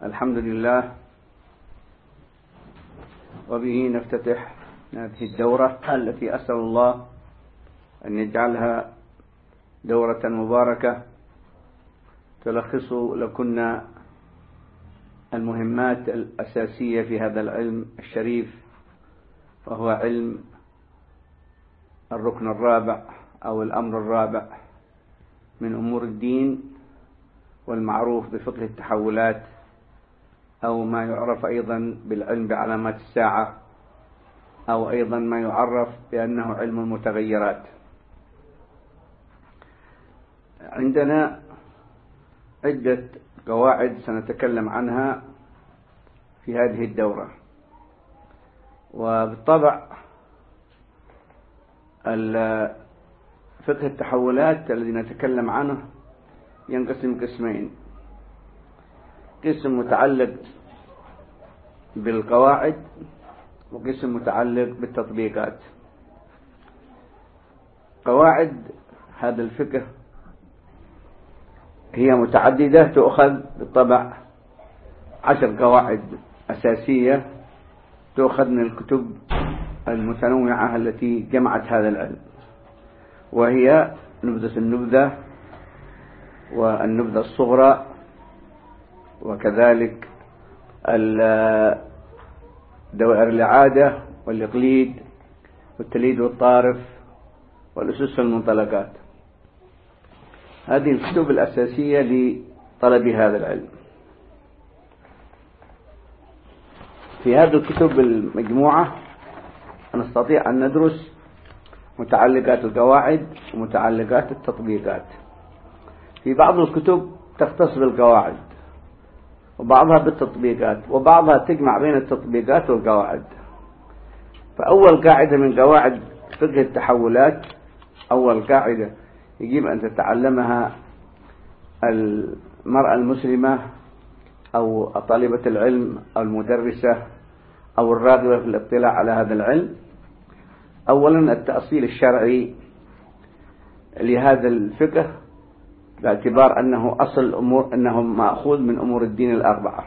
الحمد لله، وبه نفتتح هذه الدورة التي أسأل الله أن يجعلها دورة مباركة تلخص لكنا المهمات الأساسية في هذا العلم الشريف، وهو علم الركن الرابع أو الأمر الرابع من أمور الدين، والمعروف بفقه التحولات، أو ما يعرف أيضا بالعلم بعلامات الساعة، أو أيضا ما يعرف بأنه علم المتغيرات. عندنا عدة قواعد سنتكلم عنها في هذه الدورة، وبالطبع فقه التحولات الذي نتكلم عنه ينقسم قسمين: قسم متعلق بالقواعد، وقسم متعلق بالتطبيقات. قواعد هذا الفقه هي متعددة، تؤخذ بالطبع 10 قواعد أساسية تؤخذ من الكتب المتنوعة التي جمعت هذا العلم، وهي نبذة النبذة، والنبذة الصغرى، وكذلك دوائر الإعادة والإقليد والتليد والطارف والأسس والمنطلقات. هذه الكتب الأساسية لطلب هذا العلم. في هذه الكتب المجموعة نستطيع أن ندرس متعلقات القواعد ومتعلقات التطبيقات. في بعض الكتب تختص بالقواعد، وبعضها بالتطبيقات، وبعضها تجمع بين التطبيقات والقواعد. فأول قاعدة من قواعد فقه التحولات، أول قاعدة يجب أن تتعلمها المرأة المسلمة أو طالبة العلم أو المدرسة أو الراغبة في الاطلاع على هذا العلم: أولا التأصيل الشرعي لهذا الفقه، باعتبار أنه أصل أمور، أنه مأخوذ من أمور الدين الأربعة.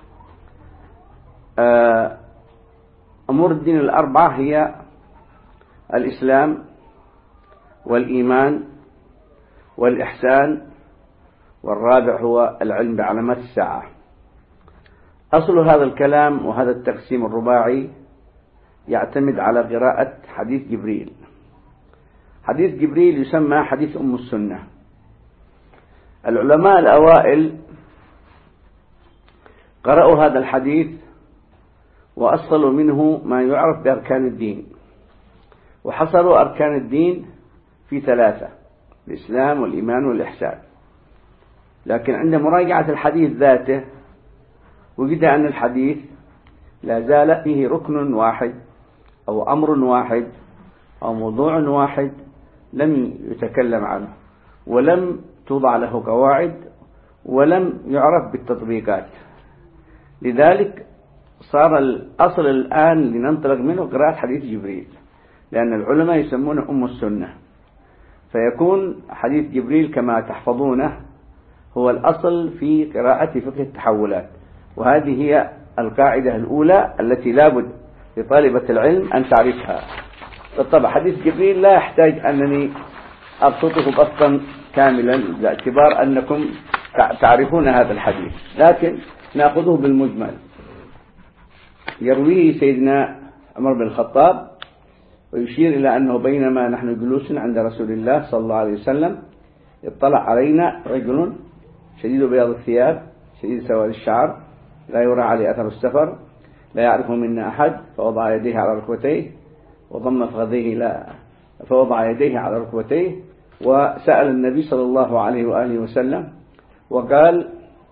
أمور الدين الأربعة هي الإسلام والإيمان والإحسان، والرابع هو العلم بعلامات الساعة. أصل هذا الكلام وهذا التقسيم الرباعي يعتمد على قراءة حديث جبريل. حديث جبريل يسمى حديث أم السنة. العلماء الأوائل قرأوا هذا الحديث وأصلوا منه ما يعرف بأركان الدين، وحصروا أركان الدين في 3: الإسلام والإيمان والإحسان. لكن عند مراجعة الحديث ذاته وجد أن الحديث لا زال فيه ركن واحد أو أمر واحد أو موضوع واحد لم يتكلم عنه، ولم توضع له قواعد، ولم يعرف بالتطبيقات. لذلك صار الأصل الآن لننطلق منه قراءة حديث جبريل، لأن العلماء يسمونه أم السنة، فيكون حديث جبريل كما تحفظونه هو الأصل في قراءة فقه التحولات. وهذه هي القاعدة الأولى التي لابد لطالبة العلم أن تعرفها. بالطبع حديث جبريل لا يحتاج أنني أبسطه بسطا كاملا، باعتبار أنكم تعرفون هذا الحديث، لكن نأخذه بالمجمل. يرويه سيدنا عمر بن الخطاب ويشير إلى أنه بينما نحن جلوس عند رسول الله صلى الله عليه وسلم اطلع علينا رجل شديد بياض الثياب شديد سواد الشعر، لا يرى عليه أثر السفر، لا يعرفه منا أحد، فوضع يديه على ركبتيه وضم فخذيه فوضع يديه على ركبتيه وسأل النبي صلى الله عليه وآله وسلم وقال: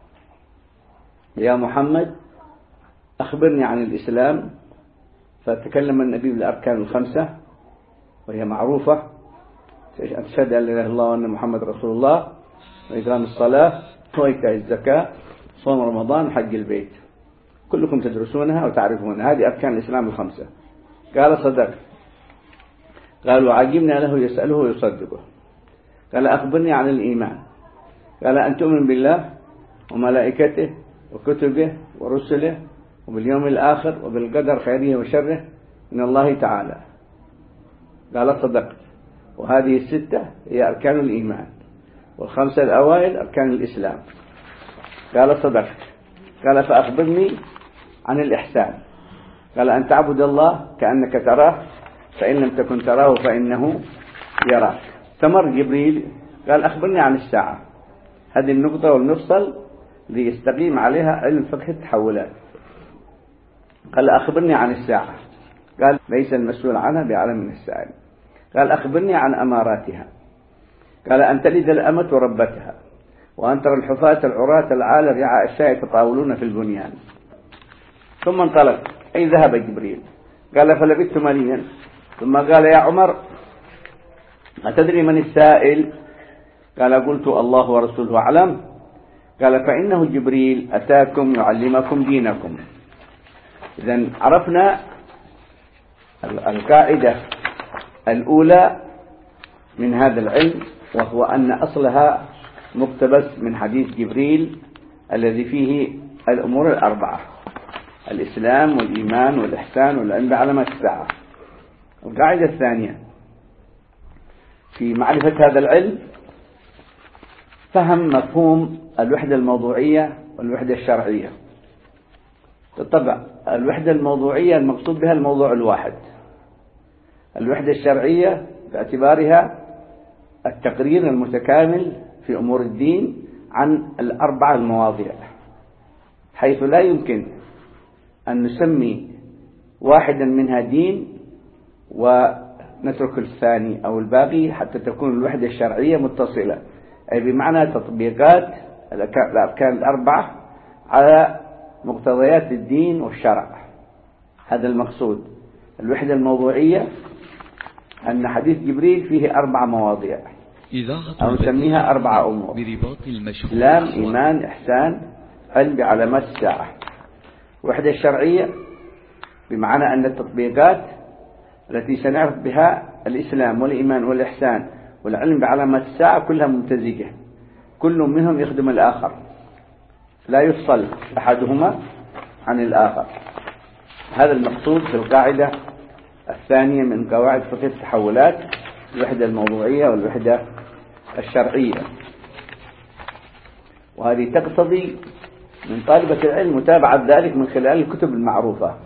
يا محمد أخبرني عن الإسلام. فتكلم النبي بالأركان ال5 وهي معروفة: أشهد أن لا إله إلا الله وأن محمد رسول الله، وإقام الصلاة، وإيتاء الزكاة، صوم رمضان، حج البيت. كلكم تدرسونها وتعرفونها، هذه أركان الإسلام ال5. قال: صدق. قالوا: عجبنا له يسأله ويصدقه. قال: أخبرني عن الإيمان. قال: أن تؤمن بالله وملائكته وكتبه ورسله وباليوم الآخر وبالقدر خيره وشره من الله تعالى. قال صدقت. وهذه الستة هي أركان الإيمان، والخمسة الأوائل أركان الإسلام. قال صدقت. قال فأخبرني عن الإحسان. قال أن تعبد الله كأنك تراه، فإن لم تكن تراه فإنه يراك. استمر جبريل قال أخبرني عن الساعة. هذه النقطة والمفصل ليستقيم عليها علم فقه التحولات. قال أخبرني عن الساعة. قال ليس المسؤول عنها بأعلم من السائل. قال أخبرني عن أماراتها. قال أن تلد الأمة ربتها، وأن ترى الحفاة العراة العالة رعاء الشاة يتطاولون في البنيان. ثم انطلق، أي ذهب جبريل. قال فلبثت مليا، ثم قال يا عمر أتدري من السائل؟ قال قلت الله ورسوله أعلم. قال فإنه جبريل أتاكم يعلمكم دينكم. إذن عرفنا القاعدة الأولى من هذا العلم، وهو أن أصلها مقتبس من حديث جبريل الذي فيه الأمور الأربعة: الإسلام والإيمان والإحسان والعلم بعلامات الساعة. القاعدة الثانية في معرفة هذا العلم فهم مفهوم الوحدة الموضوعية والوحدة الشرعية. بالطبع الوحدة الموضوعية المقصود بها الموضوع الواحد. الوحدة الشرعية باعتبارها التقرير المتكامل في أمور الدين عن الأربعة المواضيع، حيث لا يمكن أن نسمي واحدا منها دين ونترك الثاني أو الباقي حتى تكون الوحدة الشرعية متصلة، أي بمعنى تطبيقات الأركان الأربعة على مقتضيات الدين والشرع. هذا المقصود. الوحدة الموضوعية أن حديث جبريل فيه 4 مواضيع، أو نسميها 4 أمور: إسلام، إيمان، إحسان، علم بعلامات الساعة. الوحدة الشرعية بمعنى أن التطبيقات التي سنعرف بها الإسلام والإيمان والإحسان والعلم بعلامات الساعة كلها ممتزجة، كل منهم يخدم الآخر، لا يفصل أحدهما عن الآخر. هذا المقصود في القاعدة الثانية من قواعد فقه التحولات: الوحدة الموضوعية والوحدة الشرعية. وهذه تقتضي من طالبة العلم متابعة ذلك من خلال الكتب المعروفة.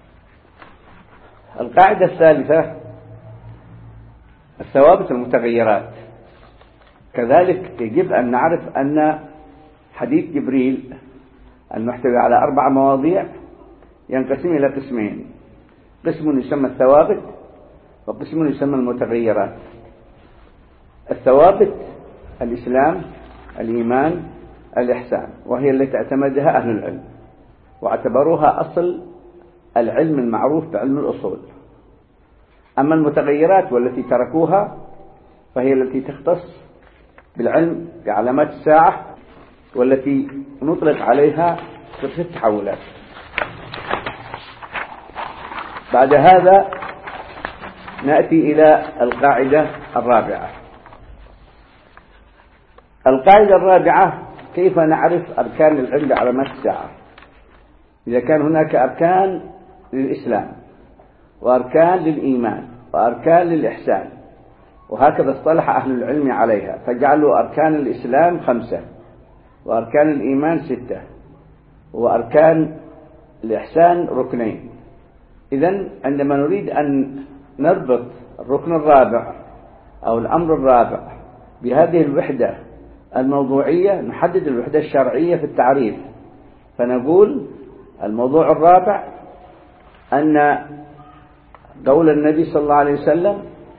القاعدة الثالثة: الثوابت المتغيرات. كذلك يجب أن نعرف أن حديث جبريل المحتوي على 4 مواضيع ينقسم إلى قسمين: قسم يسمى الثوابت، وقسم يسمى المتغيرات. الثوابت الإسلام، الإيمان، الإحسان، وهي التي اعتمدها أهل العلم واعتبروها أصل العلم المعروف بعلم الأصول. أما المتغيرات والتي تركوها فهي التي تختص بالعلم بعلامات الساعة، والتي نطلق عليها فقه التحولات. بعد هذا نأتي إلى القاعدة الرابعة. القاعدة الرابعة: كيف نعرف أركان العلم بعلامات الساعة؟ إذا كان هناك أركان للإسلام وأركان للإيمان وأركان للإحسان، وهكذا اصطلح أهل العلم عليها، فجعلوا أركان الإسلام 5، وأركان الإيمان 6، وأركان الإحسان 2. إذن عندما نريد أن نربط الركن الرابع أو الأمر الرابع بهذه الوحدة الموضوعية، نحدد الوحدة الشرعية في التعريف، فنقول الموضوع الرابع أن قول النبي صلى الله عليه وسلم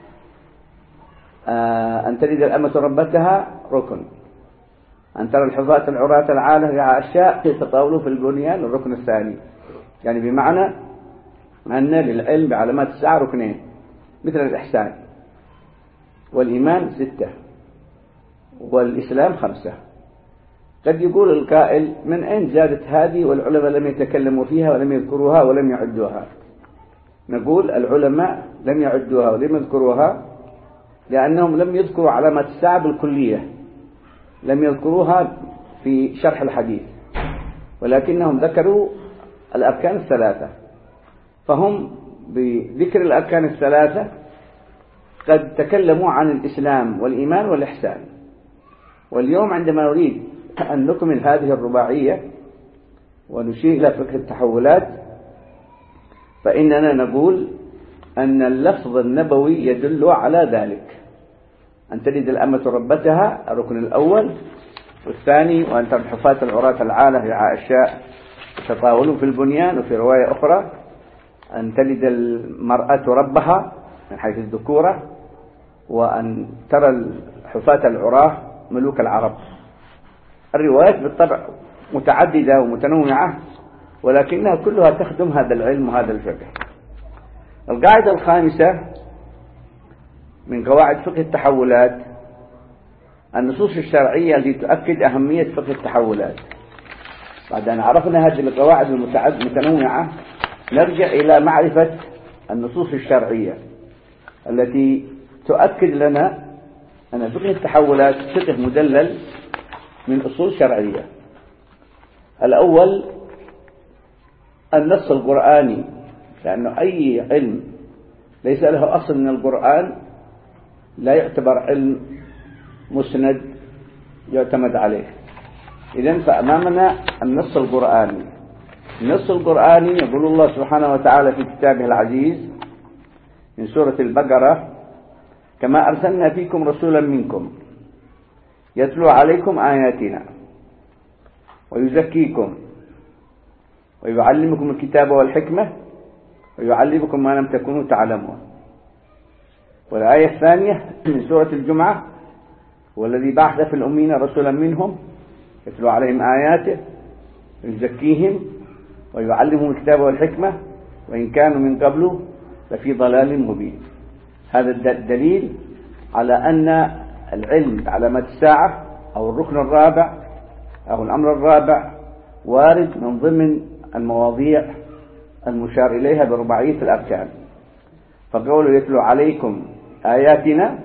أن تلد الأمة ربتها ركن، أن ترى الحفاة العراة العالة رعاء الشاة يتطاولون في البنيان الركن الثاني. يعني بمعنى أن للعلم بعلامات الساعة 2، مثل الإحسان، والإيمان 6، والإسلام 5. قد يقول القائل: من أين زادت هذه والعلماء لم يتكلموا فيها ولم يذكروها ولم يعدوها؟ نقول العلماء لم يعدوها ولم يذكروها لأنهم لم يذكروا علامات الساعة بالكلية، لم يذكروها في شرح الحديث، ولكنهم ذكروا الأركان الثلاثة، فهم بذكر الأركان الثلاثة قد تكلموا عن الإسلام والإيمان والإحسان. واليوم عندما نريد أن نكمل هذه الرباعية ونشير إلى فقه التحولات، فإننا نقول أن اللفظ النبوي يدل على ذلك: أن تلد الأمة ربتها الركن الأول، والثاني وأن ترى الحفاة العراة العالة رعاء الشاء يتطاولون في البنيان. وفي رواية أخرى أن تلد المرأة ربها من حيث الذكورة، وأن ترى الحفاة العراة ملوك العرب. الروايات بالطبع متعددة ومتنوعة، ولكنها كلها تخدم هذا العلم وهذا الفقه. القاعدة الخامسة من قواعد فقه التحولات النصوص الشرعية التي تؤكد أهمية فقه التحولات. بعد أن عرفنا هذه القواعد المتنوعة، نرجع إلى معرفة النصوص الشرعية التي تؤكد لنا أن فقه التحولات فقه مدلل من أصول شرعية. الأول النص القرآني، لأنه أي علم ليس له أصل من القرآن لا يعتبر علم مسند يعتمد عليه. إذن فأمامنا النص القرآني. النص القرآني يقول الله سبحانه وتعالى في كتابه العزيز من سورة البقرة: كما أرسلنا فيكم رسولا منكم يتلو عليكم آياتنا ويزكيكم ويعلمكم الكتاب والحكمة ويعلمكم ما لم تكونوا تعلمون. والآية الثانية من سورة الجمعة: والذي بعث في الأمين رسولا منهم يتلو عليهم آياته ويزكيهم ويعلمهم الكتاب والحكمة وإن كانوا من قبل لفي ضلال مبين. هذا الدليل على أن العلم علامات الساعة أو الركن الرابع أو الأمر الرابع وارد من ضمن المواضيع المشار إليها برباعية الأركان. فقوله يتلو عليكم آياتنا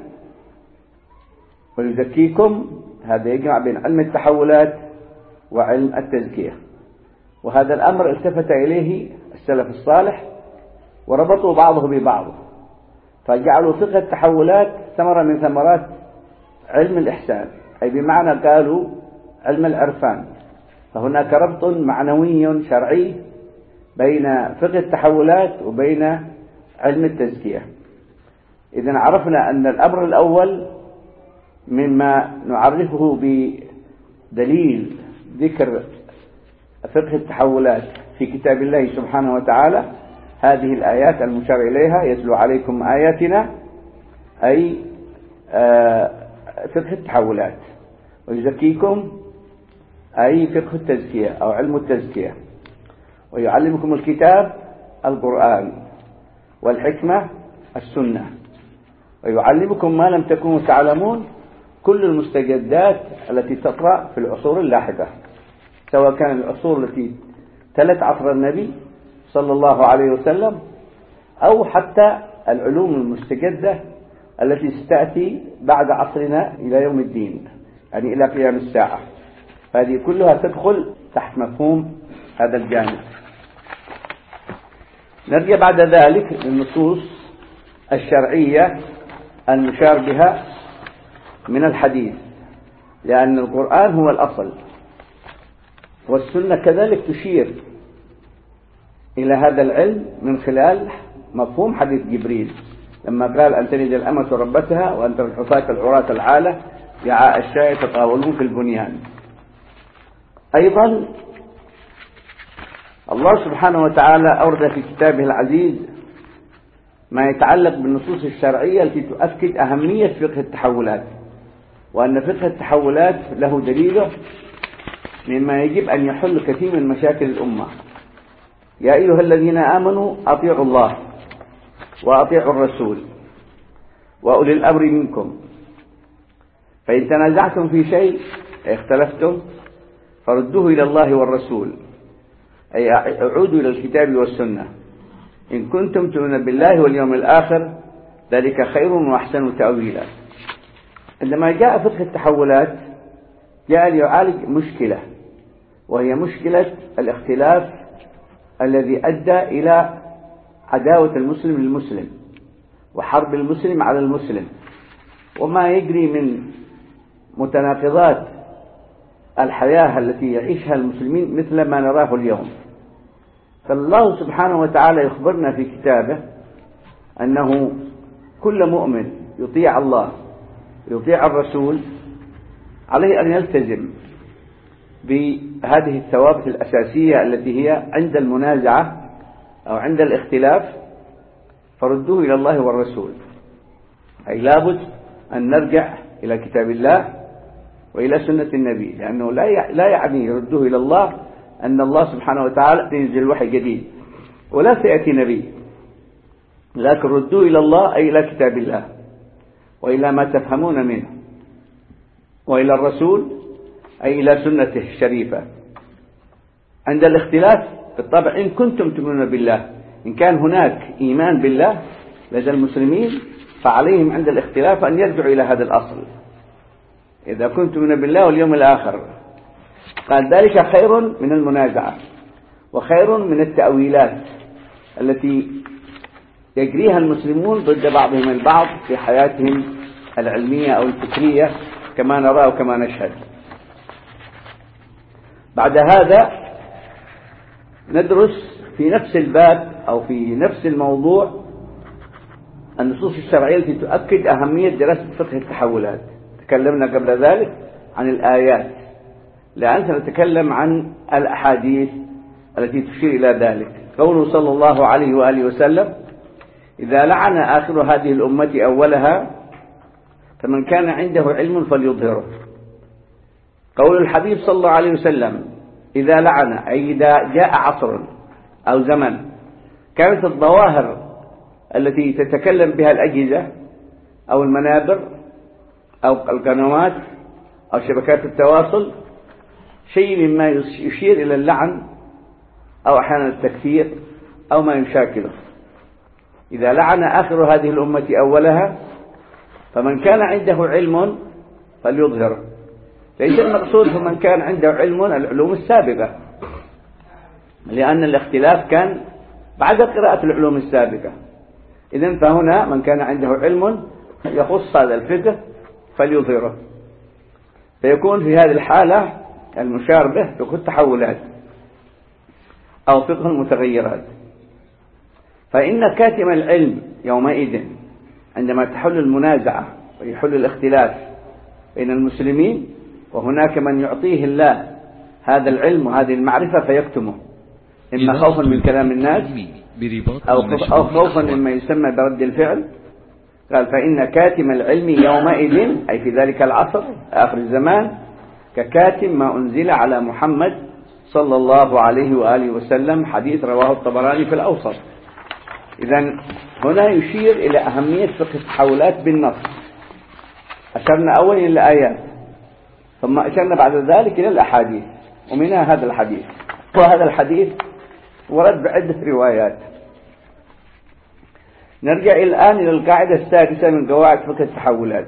ويزكيكم، هذا يجمع بين علم التحولات وعلم التزكية. وهذا الأمر التفت إليه السلف الصالح وربطوا بعضه ببعض، فجعلوا فقه التحولات ثمرة من ثمرات علم الإحسان، أي بمعنى قالوا علم العرفان. فهناك ربط معنوي شرعي بين فقه التحولات وبين علم التزكية. إذن عرفنا أن الأمر الأول مما نعرفه بدليل ذكر فقه التحولات في كتاب الله سبحانه وتعالى هذه الآيات المشار إليها: يتلو عليكم آياتنا، أي فقه التحولات، ويزكيكم أي فقه التزكية أو علم التزكية، ويعلمكم الكتاب القرآن والحكمة السنة، ويعلمكم ما لم تكونوا تعلمون، كل المستجدات التي تطرأ في العصور اللاحقة، سواء كان العصور التي تلت عصر النبي صلى الله عليه وسلم أو حتى العلوم المستجدة التي ستأتي بعد عصرنا إلى يوم الدين، يعني إلى قيام الساعة. هذه كلها تدخل تحت مفهوم هذا الجانب. نرجع بعد ذلك للنصوص الشرعية المشار بها من الحديث، لأن القرآن هو الأصل، والسنة كذلك تشير إلى هذا العلم من خلال مفهوم حديث جبريل لما قال: أن تلد الأمة ربتها وأن ترى الحفاة العراة العالة رعاء الشاء يتطاولون في البنيان. أيضا الله سبحانه وتعالى أورد في كتابه العزيز ما يتعلق بالنصوص الشرعية التي تؤكد أهمية فقه التحولات، وأن فقه التحولات له دليله مما يجب أن يحل كثير من مشاكل الأمة. يا أيها الذين آمنوا أطيعوا الله وأطيعوا الرسول وأولي الأمر منكم، فإن تنازعتم في شيء اختلفتم فردوه إلى الله والرسول، أي اعودوا إلى الكتاب والسنة إن كنتم تؤمنون بالله واليوم الآخر، ذلك خير وأحسن تأويلا. عندما جاء فقه التحولات جاء ليعالج مشكلة، وهي مشكلة الاختلاف الذي أدى إلى عداوة المسلم للمسلم وحرب المسلم على المسلم، وما يجري من متناقضات الحياة التي يعيشها المسلمين مثل ما نراه اليوم. فالله سبحانه وتعالى يخبرنا في كتابه أنه كل مؤمن يطيع الله يطيع الرسول عليه أن يلتزم بهذه الثوابت الأساسية التي هي عند المنازعة أو عند الاختلاف فردوه إلى الله والرسول، أي لابد أن نرجع إلى كتاب الله وإلى سنة النبي، لأنه لا يعني ردوه إلى الله أن الله سبحانه وتعالى ينزل وحي جديد ولا سيأتي نبي، لكن ردوه إلى الله أي إلى كتاب الله وإلى ما تفهمون منه، وإلى الرسول أي إلى سنته الشريفة. عند الاختلاف بالطبع إن كنتم تؤمنون بالله، إن كان هناك إيمان بالله لدى المسلمين فعليهم عند الاختلاف أن يرجعوا إلى هذا الأصل، إذا كنتم تؤمنون بالله واليوم الآخر، قال ذلك خير من المنازعة وخير من التأويلات التي يجريها المسلمون ضد بعضهم البعض في حياتهم العلمية أو الفكرية كما نرى وكما نشهد. بعد هذا ندرس في نفس الباب أو في نفس الموضوع النصوص الشرعية التي تؤكد أهمية دراسة فقه التحولات. تكلمنا قبل ذلك عن الآيات، الآن سنتكلم عن الأحاديث التي تشير إلى ذلك. قوله صلى الله عليه وآله وسلم: إذا لعن آخر هذه الأمة أولها فمن كان عنده علم فليظهره. قول الحبيب صلى الله عليه وسلم: إذا لعن، أي إذا جاء عصر أو زمن كانت الظواهر التي تتكلم بها الأجهزة أو المنابر أو القنوات أو شبكات التواصل شيء مما يشير إلى اللعن أو أحيانا التكفير أو ما يشاكله. إذا لعن آخر هذه الأمة أولها فمن كان عنده علم فليظهره. ليس المقصود فمن كان عنده علم العلوم السابقة، لأن الاختلاف كان بعد قراءة العلوم السابقة. إذن فهنا من كان عنده علم يخص هذا الفقه فليظهره، فيكون في هذه الحالة المشار به فقه التحولات أو فقه المتغيرات. فإن كاتم العلم يومئذ عندما تحل المنازعة ويحل الاختلاف بين المسلمين، وهناك من يعطيه الله هذا العلم وهذه المعرفة فيكتمه، إما خوفا من كلام الناس أو خوفا مما يسمى برد الفعل. قال: فإن كاتم العلم يومئذ، أي في ذلك العصر آخر الزمان، ككاتم ما أنزل على محمد صلى الله عليه وآله وسلم، حديث رواه الطبراني في الأوسط. إذن هنا يشير إلى أهمية فقه التحولات بالنص. أشرنا أولا إلى الآيات، ثم أشرنا بعد ذلك إلى الأحاديث، ومنها هذا الحديث. وهذا الحديث ورد بعدة روايات. نرجع الآن إلى القاعدة السادسة من قواعد فقه التحولات.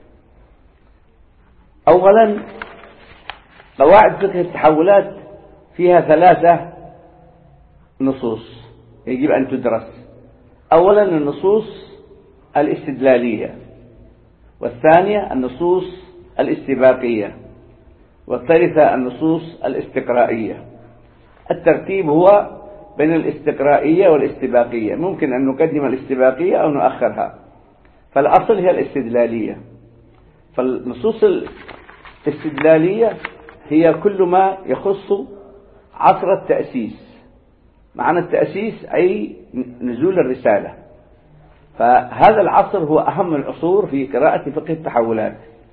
أولا، قواعد فقه التحولات فيها 3 نصوص يجب أن تدرس. أولا النصوص الاستدلالية، والثانية النصوص الاستباقية، والثالثة النصوص الاستقرائية. الترتيب هو بين الاستقرائية والاستباقية، ممكن أن نقدم الاستباقية أو نؤخرها، فالأصل هي الاستدلالية. فالنصوص الاستدلالية هي كل ما يخص عصر التأسيس. معنى التأسيس أي نزول الرسالة، فهذا العصر هو أهم العصور في قراءة فقه التحولات،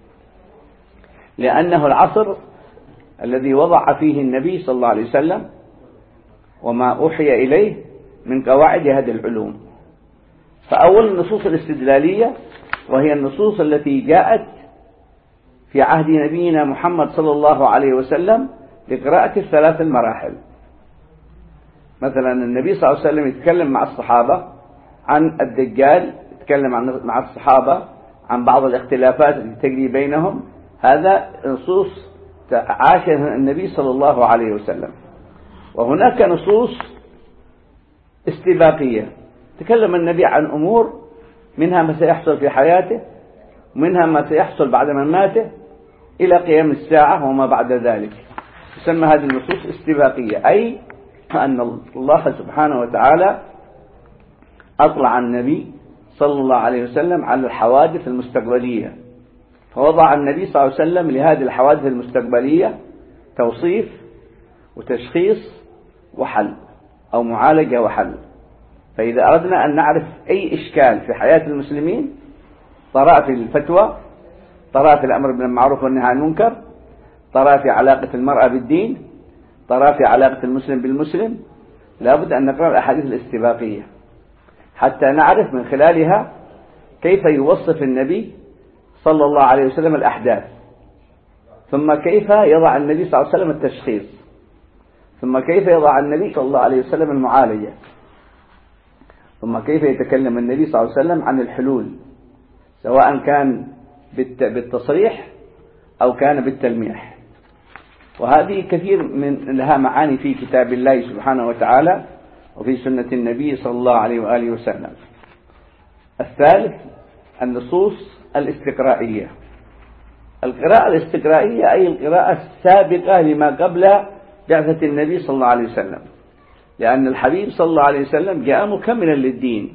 لأنه العصر الذي وضع فيه النبي صلى الله عليه وسلم وما أوحي إليه من قواعد هذه العلوم. فأول النصوص الاستدلالية، وهي النصوص التي جاءت في عهد نبينا محمد صلى الله عليه وسلم لقراءة ال3 المراحل. مثلا النبي صلى الله عليه وسلم يتكلم مع الصحابة عن الدجال، يتكلم مع الصحابة عن بعض الاختلافات التي تجري بينهم. هذا نصوص عاشها النبي صلى الله عليه وسلم. وهناك نصوص استباقية، تكلم النبي عن أمور منها ما سيحصل في حياته، ومنها ما سيحصل بعد مماته إلى قيام الساعة وما بعد ذلك. تسمى هذه النصوص استباقية، أي أن الله سبحانه وتعالى أطلع النبي صلى الله عليه وسلم على الحوادث المستقبلية، فوضع النبي صلى الله عليه وسلم لهذه الحوادث المستقبلية توصيف وتشخيص وحل، أو معالجة وحل. فإذا أردنا أن نعرف أي إشكال في حياة المسلمين، طرأ في الفتوى، طرأ في الأمر بالمعروف والنهي عن المنكر، طرأ في علاقة المرأة بالدين، طرأ في علاقة المسلم بالمسلم، لابد أن نقرأ الأحاديث الاستباقية حتى نعرف من خلالها كيف يوصف النبي صلى الله عليه وسلم الأحداث، ثم كيف يضع النبي صلى الله عليه وسلم التشخيص، ثم كيف يضع النبي صلى الله عليه وسلم المعالجة، ثم كيف يتكلم النبي صلى الله عليه وسلم عن الحلول، سواء كان بالتصريح أو كان بالتلميح. وهذه كثير من لها معاني في كتاب الله سبحانه وتعالى وفي سنة النبي صلى الله عليه وآله وسلم. الثالث النصوص الاستقرائية. القراءة الاستقرائية أي القراءة السابقة لما قبل بعثة النبي صلى الله عليه وسلم، لأن الحبيب صلى الله عليه وسلم جاء مكملا للدين،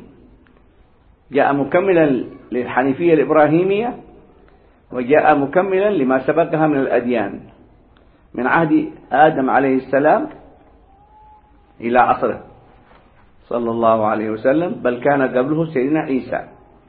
جاء مكملا للحنيفية الإبراهيمية، وجاء مكملا لما سبقها من الأديان من عهد آدم عليه السلام إلى عصره صلى الله عليه وسلم، بل كان قبله سيدنا عيسى.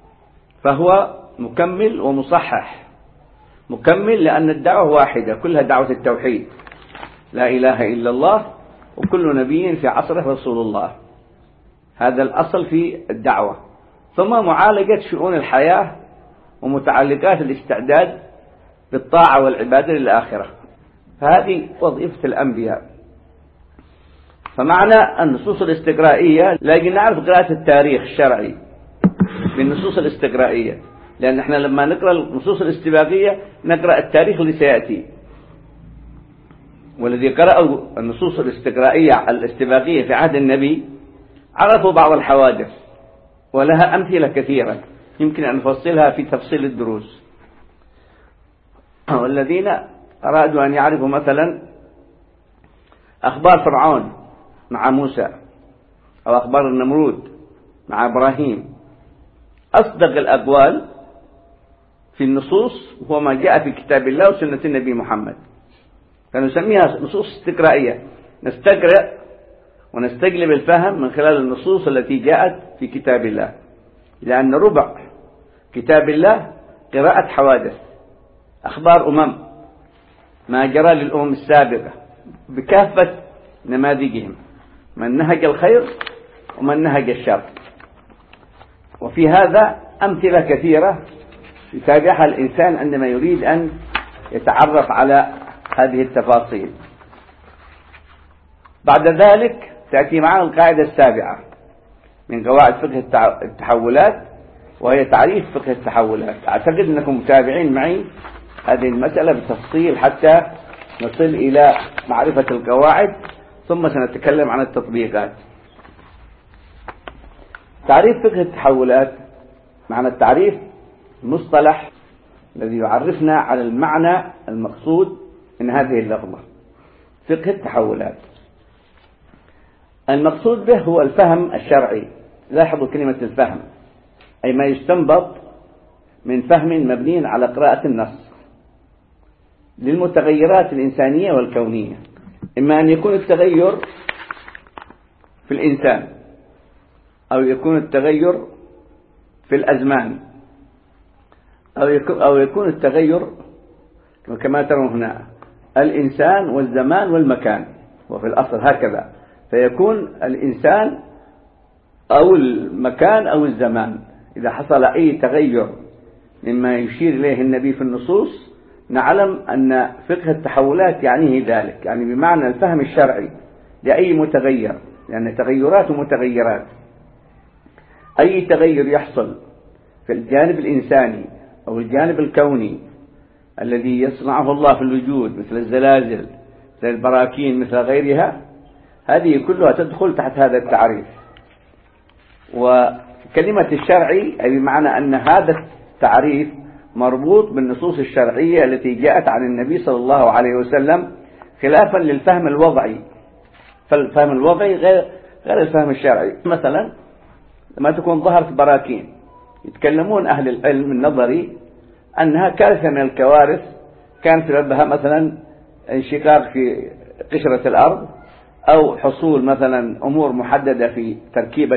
فهو مكمل ومصحح. مكمل لأن الدعوة واحدة، كلها دعوة التوحيد، لا إله إلا الله، وكل نبي في عصره رسول الله. هذا الأصل في الدعوة. ثم معالجة شؤون الحياة ومتعلقات الاستعداد بالطاعة والعبادة للآخرة. فهذه وظيفة الأنبياء. فمعنى النصوص الاستقرائية لكن نعرف قراءة التاريخ الشرعي بالنصوص الاستقرائية، لأن احنا لما نقرأ النصوص الاستباقية نقرأ التاريخ اللي سيأتي. والذي قرأوا النصوص الاستقرائية الاستباقية في عهد النبي عرفوا بعض الحوادث، ولها أمثلة كثيرة يمكن أن نفصلها في تفصيل الدروس. والذين أرادوا أن يعرفوا مثلا أخبار فرعون مع موسى، أو أخبار النمرود مع إبراهيم، أصدق الأقوال في النصوص هو ما جاء في كتاب الله وسنة النبي محمد، فنسميها نصوص استقرائية. نستقرأ ونستجلب الفهم من خلال النصوص التي جاءت في كتاب الله، لأن ربع كتاب الله قراءة حوادث، أخبار ما جرى للأمم السابقة بكافة نماذجهم، من نهج الخير ومن نهج الشر. وفي هذا أمثلة كثيرة يتابعها الإنسان عندما يريد أن يتعرف على هذه التفاصيل. بعد ذلك تأتي معنا القاعدة السابعة من قواعد فقه التحولات، وهي تعريف فقه التحولات. أعتقد أنكم متابعين معي هذه المسألة بتفصيل حتى نصل إلى معرفة القواعد، ثم سنتكلم عن التطبيقات. تعريف فقه التحولات معنى التعريف مصطلح الذي يعرفنا على المعنى المقصود من هذه اللفظة. فقه التحولات المقصود به هو الفهم الشرعي. لاحظوا كلمة الفهم، أي ما يستنبط من فهم مبني على قراءة النص للمتغيرات الإنسانية والكونية، إما أن يكون التغير في الإنسان، أو يكون التغير في الأزمان، أو يكون التغير كما ترون هنا الإنسان والزمان والمكان، وفي الأصل هكذا، فيكون الإنسان أو المكان أو الزمان. إذا حصل أي تغير مما يشير إليه النبي في النصوص نعلم أن فقه التحولات يعنيه ذلك، يعني بمعنى الفهم الشرعي لأي متغير، لأن تغيرات ومتغيرات. أي تغير يحصل في الجانب الإنساني أو الجانب الكوني الذي يصنعه الله في الوجود مثل الزلازل، مثل البراكين، مثل غيرها، هذه كلها تدخل تحت هذا التعريف. وكلمة الشرعي أي بمعنى أن هذا التعريف مربوط بالنصوص الشرعية التي جاءت عن النبي صلى الله عليه وسلم، خلافا للفهم الوضعي. فالفهم الوضعي غير الفهم الشرعي. مثلا لما تكون ظهرت براكين، يتكلمون أهل العلم النظري أنها كارثة من الكوارث كان سببها مثلا انشقاق في قشرة الأرض، أو حصول مثلا أمور محددة في تركيبة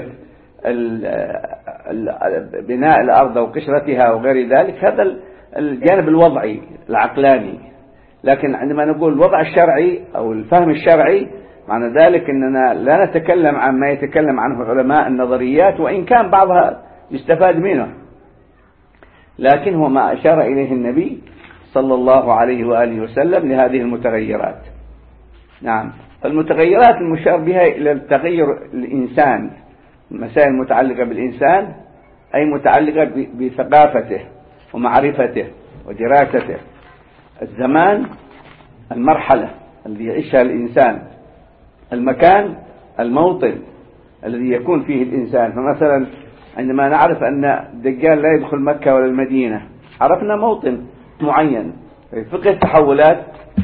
بناء الأرض أو قشرتها وغير ذلك. هذا الجانب الوضعي العقلاني. لكن عندما نقول الوضع الشرعي أو الفهم الشرعي، معنى ذلك أننا لا نتكلم عن ما يتكلم عنه علماء النظريات، وإن كان بعضها يستفاد منه، لكن هو ما أشار إليه النبي صلى الله عليه وآله وسلم لهذه المتغيرات. نعم، فالمتغيرات المشار بها إلى التغير الإنسان، المسائل المتعلقة بالإنسان أي متعلقة بثقافته ومعرفته ودراسته، الزمان المرحلة الذي يعيشها الإنسان، المكان الموطن الذي يكون فيه الإنسان. فمثلا عندما نعرف أن الدجال لا يدخل مكة ولا المدينة، عرفنا موطن معين. في فقه التحولات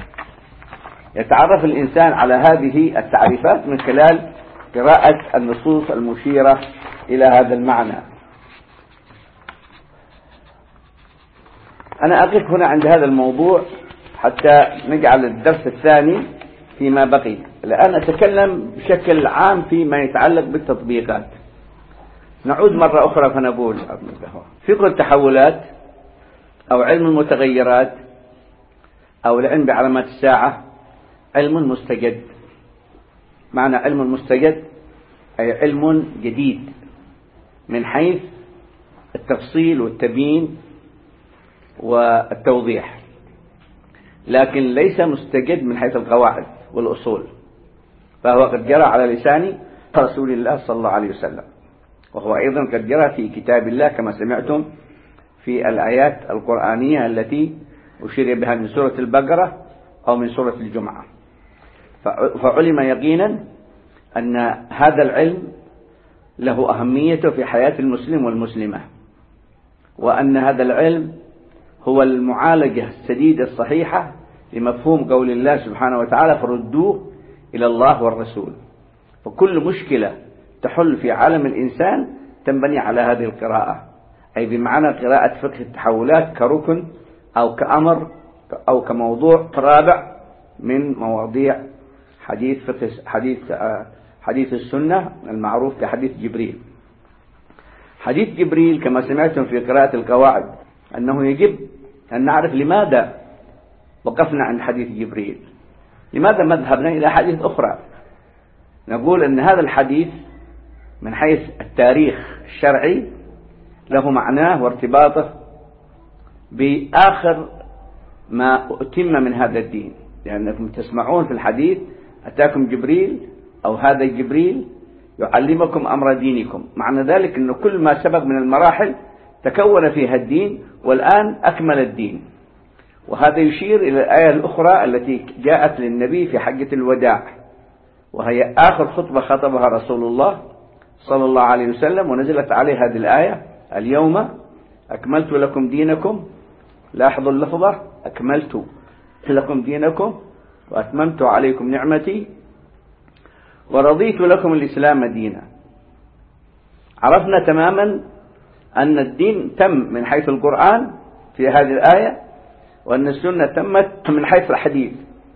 يتعرف الإنسان على هذه التعريفات من خلال قراءة النصوص المشيرة إلى هذا المعنى. أنا أقف هنا عند هذا الموضوع حتى نجعل الدرس الثاني فيما بقي. الآن أتكلم بشكل عام فيما يتعلق بالتطبيقات. نعود مرة أخرى فنقول فقه التحولات أو علم المتغيرات أو العلم بعلامات الساعة علم مستجد. معنى علم مستجد أي علم جديد من حيث التفصيل والتبيين والتوضيح، لكن ليس مستجد من حيث القواعد والأصول. فهو قد جرى على لسان رسول الله صلى الله عليه وسلم، وهو أيضا قد جرى في كتاب الله كما سمعتم في الآيات القرآنية التي أشير بها من سورة البقرة أو من سورة الجمعة. فعلم يقينا أن هذا العلم له أهميته في حياة المسلم والمسلمة، وأن هذا العلم هو المعالجة السديدة الصحيحة لمفهوم قول الله سبحانه وتعالى فردوه إلى الله والرسول. فكل مشكلة تحل في عالم الإنسان تنبني على هذه القراءة، أي بمعنى قراءة فقه التحولات كركن أو كأمر أو كموضوع رابع من مواضيع حديث السنة المعروف كحديث جبريل. حديث جبريل كما سمعتم في قراءة القواعد أنه يجب أن نعرف لماذا وقفنا عند حديث جبريل، لماذا ما ذهبنا إلى حديث أخرى. نقول أن هذا الحديث من حيث التاريخ الشرعي له معناه وارتباطه بآخر ما أتم من هذا الدين، لأنكم تسمعون في الحديث أتاكم جبريل أو هذا جبريل يعلمكم أمر دينكم. معنى ذلك أن كل ما سبق من المراحل تكون فيها الدين، والآن أكمل الدين. وهذا يشير إلى الآية الأخرى التي جاءت للنبي في حجة الوداع، وهي آخر خطبة خطبها رسول الله صلى الله عليه وسلم، ونزلت عليه هذه الآية اليوم أكملت لكم دينكم. لاحظوا اللفظة أكملت لكم دينكم وأتممت عليكم نعمتي ورضيت لكم الإسلام دينا. عرفنا تماما أن الدين تم من حيث القرآن في هذه الآية، وأن السنة تمت من حيث الحديث.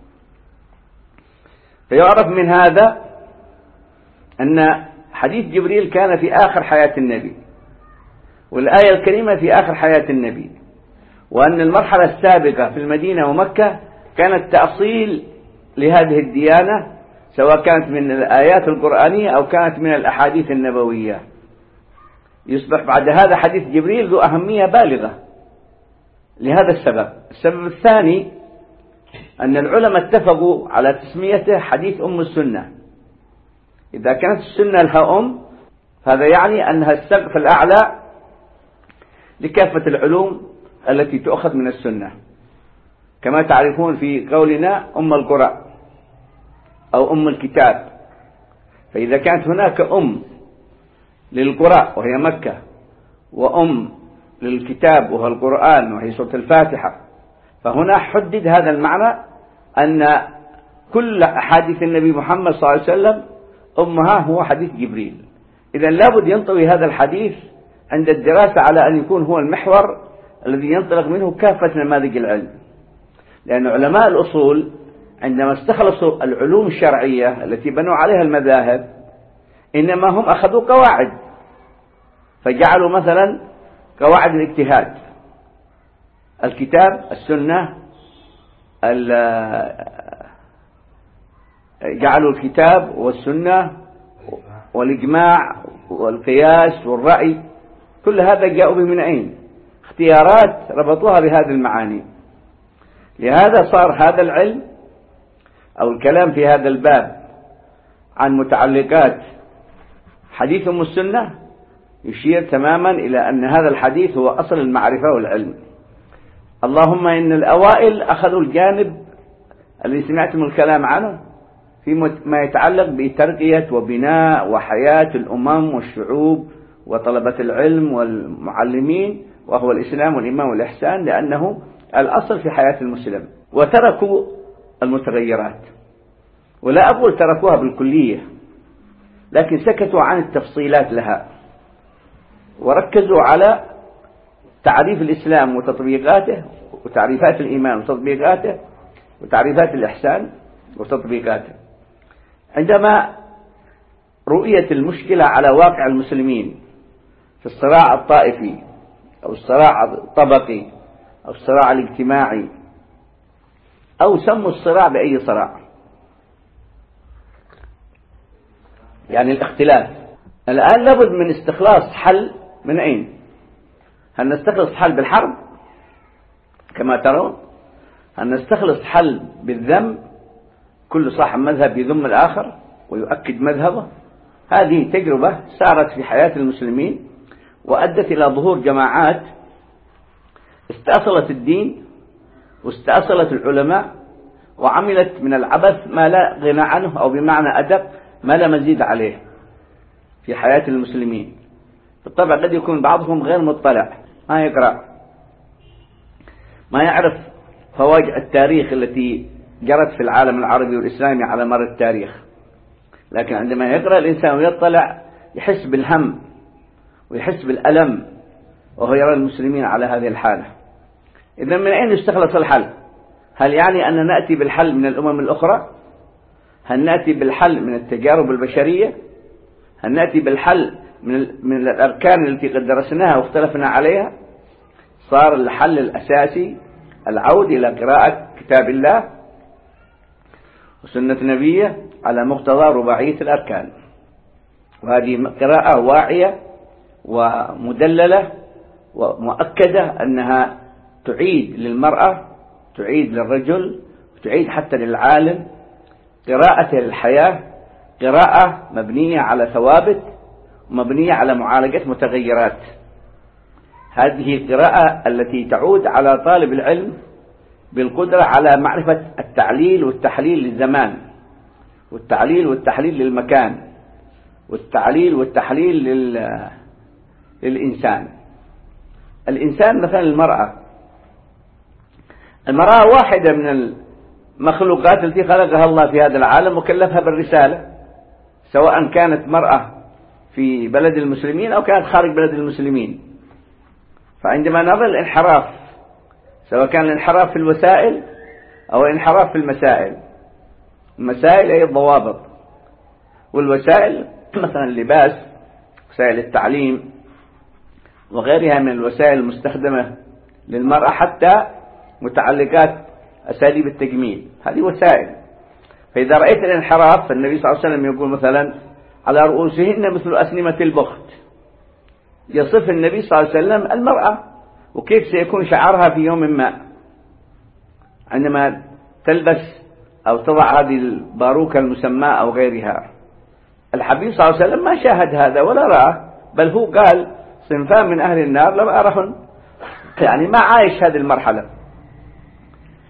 فيعرف من هذا أن حديث جبريل كان في آخر حياة النبي، والآية الكريمة في آخر حياة النبي، وأن المرحلة السابقة في المدينة ومكة كانت تأصيل لهذه الديانة، سواء كانت من الآيات القرآنية أو كانت من الأحاديث النبوية. يصبح بعد هذا حديث جبريل ذو أهمية بالغة لهذا السبب. السبب الثاني أن العلماء اتفقوا على تسميته حديث أم السنة. إذا كانت السنة لها هذا يعني أنها السقف الأعلى لكافة العلوم التي تؤخذ من السنة. كما تعرفون في قولنا أم القرى أو أم الكتاب. فإذا كانت هناك أم للقرى وهي مكة، وأم للكتاب وهو القرآن وهي سورة الفاتحة، فهنا حدد هذا المعنى أن كل أحاديث النبي محمد صلى الله عليه وسلم أمها هو حديث جبريل. إذن لابد ينطوي هذا الحديث عند الدراسة على أن يكون هو المحور الذي ينطلق منه كافة نماذج العلم، لأن علماء الأصول عندما استخلصوا العلوم الشرعية التي بنوا عليها المذاهب إنما هم أخذوا قواعد، فجعلوا مثلا قواعد الاجتهاد، الكتاب، السنة، جعلوا الكتاب والسنة والإجماع والقياس والرأي، كل هذا جاءوا به من أين؟ اختيارات ربطوها بهذه المعاني. لهذا صار هذا العلم أو الكلام في هذا الباب عن متعلقات حديث أم السنة يشير تماما إلى أن هذا الحديث هو أصل المعرفة والعلم. اللهم إن الأوائل أخذوا الجانب الذي سمعتم الكلام عنه في ما يتعلق بترقية وبناء وحياة الأمم والشعوب وطلبة العلم والمعلمين، وهو الإسلام والإيمان والإحسان، لأنه الأصل في حياة المسلم، وتركوا المتغيرات. ولا أقول تركوها بالكلية، لكن سكتوا عن التفصيلات لها وركزوا على تعريف الإسلام وتطبيقاته، وتعريفات الإيمان وتطبيقاته، وتعريفات الإحسان وتطبيقاته. عندما رؤية المشكلة على واقع المسلمين في الصراع الطائفي أو الصراع الطبقي أو الصراع الاجتماعي، أو سموا الصراع بأي صراع، يعني الاختلاف، الآن لابد من استخلاص حل. من أين؟ هل نستخلص حل بالحرب كما ترون؟ هل نستخلص حل بالذم، كل صاحب مذهب يذم الآخر ويؤكد مذهبه؟ هذه تجربة سارت في حياة المسلمين وأدت إلى ظهور جماعات استأصلت الدين واستأصلت العلماء وعملت من العبث ما لا غنى عنه، أو بمعنى أدب ما لا مزيد عليه في حياة المسلمين. بالطبع قد يكون بعضهم غير مطلع، ما يقرأ، ما يعرف فواجع التاريخ التي جرت في العالم العربي والإسلامي على مر التاريخ، لكن عندما يقرأ الإنسان ويطلع يحس بالهم ويحس بالألم وهو يرى المسلمين على هذه الحالة. إذن من أين يستخلص الحل؟ هل يعني أن نأتي بالحل من الأمم الأخرى؟ هل نأتي بالحل من التجارب البشرية؟ هل نأتي بالحل من الأركان التي قد درسناها واختلفنا عليها؟ صار الحل الأساسي العود إلى قراءة كتاب الله وسنة نبيه على مقتضى رباعية الأركان، وهذه قراءة واعية ومدللة ومؤكدة أنها تعيد للمرأة، تعيد للرجل، تعيد حتى للعالم قراءة الحياة، قراءة مبنية على ثوابت ومبنية على معالجة متغيرات. هذه القراءة التي تعود على طالب العلم بالقدرة على معرفة التعليل والتحليل للزمان، والتعليل والتحليل للمكان، والتعليل والتحليل للإنسان. الإنسان مثلا المرأة واحدة من المخلوقات التي خلقها الله في هذا العالم وكلفها بالرسالة، سواء كانت مرأة في بلد المسلمين أو كانت خارج بلد المسلمين. فعندما نرى الانحراف، سواء كان الانحراف في الوسائل أو الانحراف في المسائل، المسائل هي الضوابط، والوسائل مثلا اللباس، وسائل التعليم وغيرها من الوسائل المستخدمة للمرأة، حتى متعلقات أساليب التجميل، هذه وسائل. فإذا رأيت الانحراف، فالنبي صلى الله عليه وسلم يقول مثلا على رؤوسهن مثل أسنمة البخت، يصف النبي صلى الله عليه وسلم المرأة وكيف سيكون شعرها في يوم ما عندما تلبس أو تضع هذه الباروكة المسماة أو غيرها. الحبيب صلى الله عليه وسلم ما شاهد هذا ولا رأى، بل هو قال صنفان من أهل النار لم أرهن، يعني ما عايش هذه المرحلة.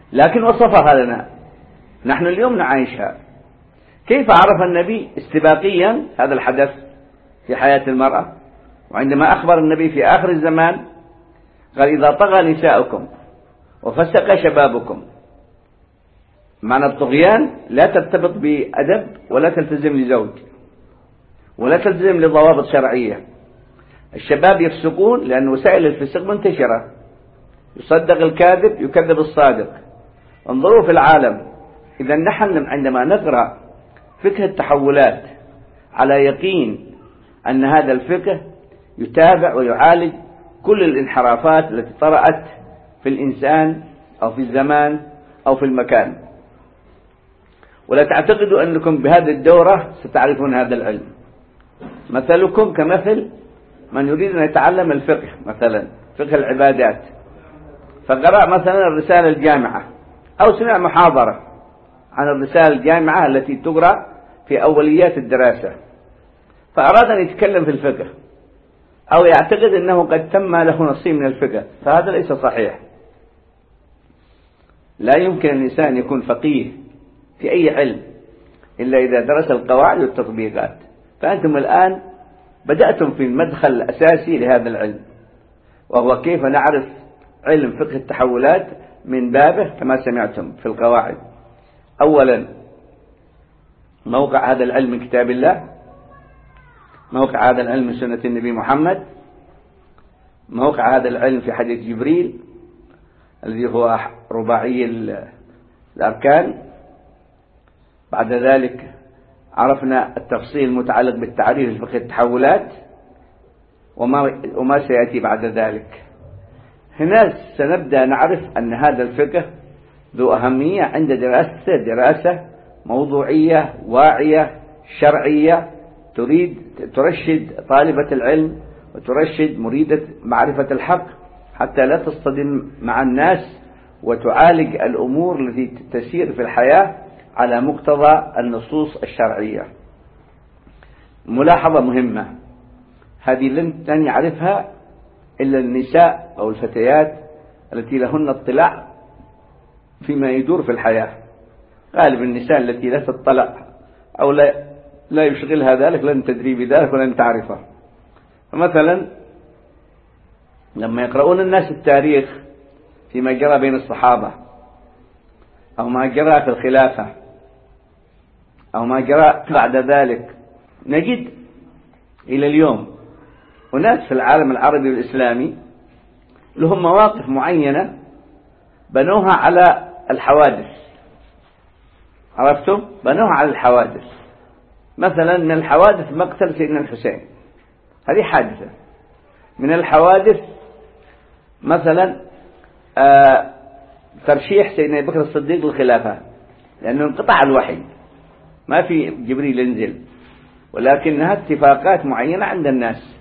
لكن وصفها لنا، نحن اليوم نعيشها. كيف عرف النبي استباقيا هذا الحدث في حياة المرأة؟ وعندما أخبر النبي في آخر الزمان قال: إذا طغى نساؤكم وفسق شبابكم. معنى الطغيان لا ترتبط بأدب، ولا تلتزم لزوج، ولا تلتزم لضوابط شرعية. الشباب يفسقون لأن وسائل الفسق منتشرة، يصدق الكاذب يكذب الصادق. انظروا في العالم، إذا نحن عندما نقرأ فقه التحولات على يقين أن هذا الفقه يتابع ويعالج كل الانحرافات التي طرأت في الإنسان أو في الزمان أو في المكان. ولا تعتقدوا أنكم بهذه الدورة ستعرفون هذا العلم. مثلكم كمثل من يريد أن يتعلم الفقه، مثلا فقه العبادات، فقرأ مثلا الرسالة الجامعة أو سمع محاضرة عن الرسالة الجامعة التي تقرأ في أوليات الدراسة، فأراد أن يتكلم في الفقه أو يعتقد أنه قد تم له نصيب من الفقه، فهذا ليس صحيح. لا يمكن الإنسان يكون فقيه في أي علم إلا إذا درس القواعد والتطبيقات. فأنتم الآن بدأتم في المدخل الأساسي لهذا العلم، وهو كيف نعرف علم فقه التحولات من بابه كما سمعتم في القواعد. أولا، موقع هذا العلم من كتاب الله، موقع هذا العلم من سنة النبي محمد، موقع هذا العلم في حديث جبريل الذي هو رباعي الأركان. بعد ذلك عرفنا التفصيل المتعلق بالتعريف الفقه التحولات وما سيأتي بعد ذلك. هنا سنبدأ نعرف أن هذا الفقه ذو أهمية عند دراسة موضوعية واعية شرعية ترشد طالبة العلم وترشد مريدة معرفة الحق حتى لا تصطدم مع الناس، وتعالج الأمور التي تسير في الحياة على مقتضى النصوص الشرعية. ملاحظة مهمة، هذه لن يعرفها إلا النساء أو الفتيات التي لهن اطلاع فيما يدور في الحياة. غالب النساء التي لا تطلع أو لا يشغلها ذلك لن تدري بذلك ولن تعرفه. فمثلا لما يقرؤون الناس التاريخ فيما جرى بين الصحابة أو ما جرى في الخلافة أو ما جرى بعد ذلك، نجد إلى اليوم أناس في العالم العربي والإسلامي لهم مواقف معينة بنوها على الحوادث. عرفتم؟ بنوها على الحوادث. مثلا من الحوادث مقتل سيدنا الحسين، هذه حادثة. من الحوادث مثلا ترشيح سيدنا بكر الصديق للخلافة، لأنه انقطع الوحي، ما في جبريل ينزل، ولكنها اتفاقات معينة عند الناس.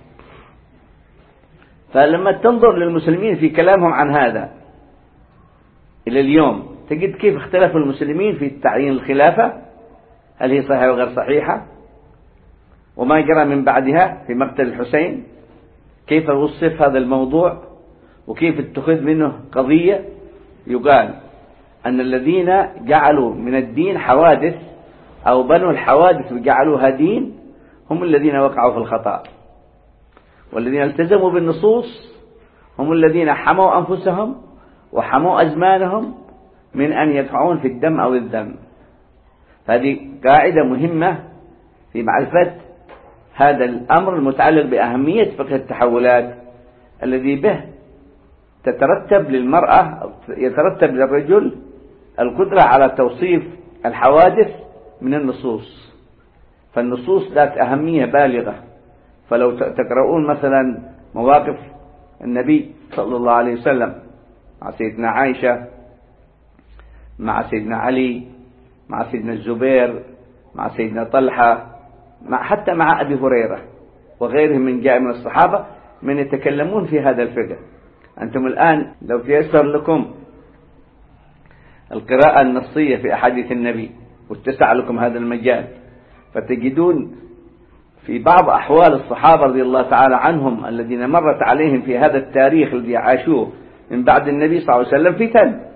فلما تنظر للمسلمين في كلامهم عن هذا إلى اليوم تجد كيف اختلف المسلمين في تعيين الخلافة، هل هي صحيحة وغير صحيحة، وما جرى من بعدها في مقتل الحسين، كيف وصف هذا الموضوع وكيف اتخذ منه قضية. يقال أن الذين جعلوا من الدين حوادث أو بنوا الحوادث وجعلوها دين هم الذين وقعوا في الخطأ، والذين التزموا بالنصوص هم الذين حموا أنفسهم وحموا أزمانهم من أن يدفعون في الدم أو الذم. هذه قاعدة مهمة في معرفة هذا الأمر المتعلق بأهمية فقه التحولات الذي به تترتب للمرأة يترتب للرجل القدرة على توصيف الحوادث من النصوص. فالنصوص ذات أهمية بالغة. فلو تقرؤون مثلا مواقف النبي صلى الله عليه وسلم مع سيدنا عائشة، مع سيدنا علي، مع سيدنا الزبير، مع سيدنا طلحة، حتى مع أبي هريرة وغيرهم من جاء من الصحابة من يتكلمون في هذا الفقه. أنتم الآن لو تيسر لكم القراءة النصية في أحاديث النبي واتسع لكم هذا المجال، فتجدون في بعض أحوال الصحابة رضي الله تعالى عنهم الذين مرت عليهم في هذا التاريخ الذي عاشوه من بعد النبي صلى الله عليه وسلم فتن،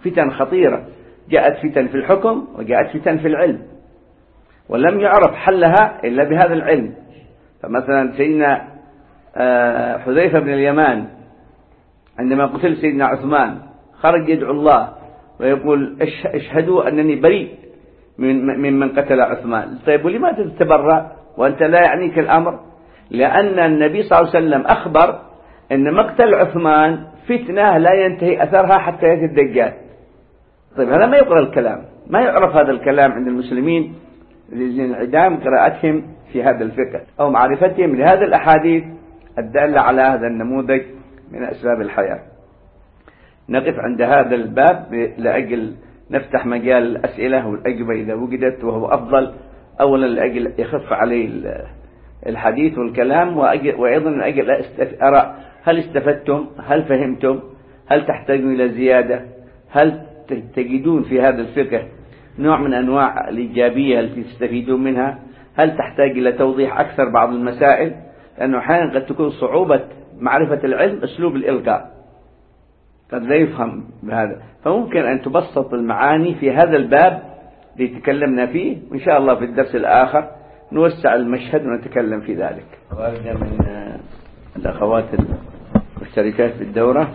فتن خطيرة، جاءت فتن في الحكم وجاءت فتن في العلم، ولم يعرف حلها إلا بهذا العلم. فمثلا سيدنا حذيفة بن اليمان عندما قتل سيدنا عثمان خرج يدعو الله ويقول اشهدوا أنني بريء ممن قتل عثمان. طيب ولماذا تتبرأ وأنت لا يعنيك الأمر؟ لأن النبي صلى الله عليه وسلم أخبر أن مقتل عثمان فتنة لا ينتهي أثرها حتى يأتي الدجال. طيب هذا ما يقرأ الكلام، ما يعرف هذا الكلام عند المسلمين لانعدام قراءتهم في هذا الفقه أو معرفتهم لهذه الأحاديث الدالة على هذا النموذج من أسباب الحياة. نقف عند هذا الباب لأجل نفتح مجال الأسئلة والأجوبة إذا وجدت، وهو أفضل أولا لأجل يخف عليه الحديث والكلام، وأيضا لأجل أرى هل استفدتم، هل فهمتم، هل تحتاجون إلى زيادة، هل تجدون في هذا الفقه نوع من أنواع الإيجابية التي تستفيدون منها، هل تحتاج إلى توضيح أكثر بعض المسائل، لأنه أحيانا قد تكون صعوبة معرفة العلم أسلوب الإلقاء قد لا يفهم بهذا، فممكن أن تبسط المعاني في هذا الباب اللي تكلمنا فيه، وإن شاء الله في الدرس الآخر نوسع المشهد ونتكلم في ذلك. وأرجع من الأخوات المشتركات في الدورة،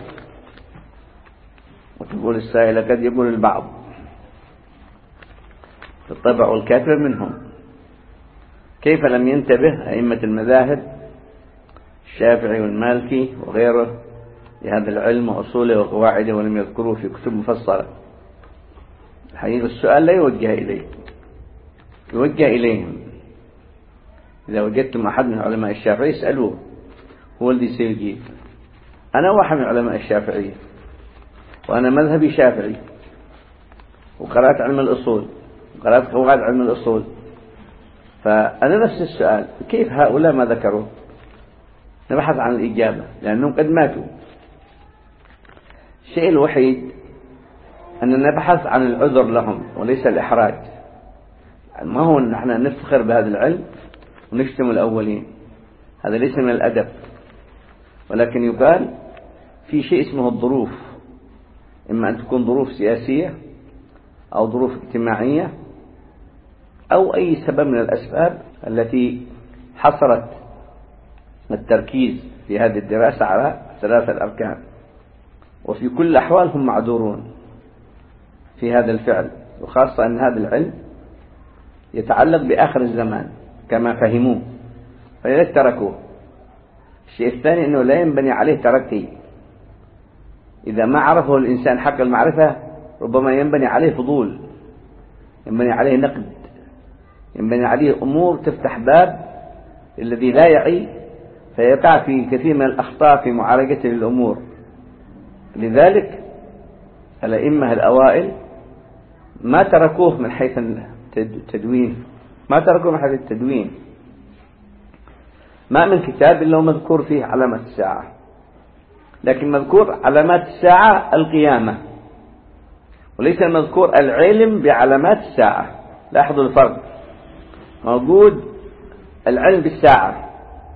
وتقول السائلة قد يقول البعض الطبع والكاتب منهم كيف لم ينتبه أئمة المذاهب الشافعي والمالكي وغيره لهذا العلم وأصوله وقواعده ولم يذكروه في كتب مفصلة. الحقيقة السؤال لا يوجه إليه، يوجه إليهم. إذا وجدتم أحد من علماء الشافعي اسألوه، هو الذي سيجيب. أنا واحد من علماء الشافعية وأنا مذهبي شافعي، وقرأت علم الأصول وقرأت قواعد علم الأصول، فأنا نفس السؤال كيف هؤلاء ما ذكروا؟ نبحث عن الإجابة لأنهم قد ماتوا. الشيء الوحيد أن نبحث عن العذر لهم وليس الإحراج. ما هو نحن نفتخر بهذا العلم ونشتم الأولين، هذا ليس من الأدب، ولكن يقال في شيء اسمه الظروف، إما أن تكون ظروف سياسية أو ظروف اجتماعية أو أي سبب من الأسباب التي حصرت التركيز في هذه الدراسة على ثلاثة الأركان، وفي كل الأحوال هم معذورون في هذا الفعل، وخاصة أن هذا العلم يتعلق بآخر الزمان كما فهموه فلذلك تركوه. الشيء الثاني أنه لا ينبني عليه ترقي، إذا ما عرفه الإنسان حق المعرفة ربما ينبني عليه فضول، ينبني عليه نقد، ينبني عليه أمور تفتح باب الذي لا يعي فيقع في كثير من الأخطاء في معالجته للأمور. لذلك الأئمة الأوائل ما تركوه من حيث التدوين، ما تركوه من حيث التدوين. ما من كتاب إلا مذكور فيه علامات الساعة، لكن مذكور علامات الساعة القيامة، وليس المذكور العلم بعلامات الساعة. لاحظوا الفرق، موجود العلم بالساعة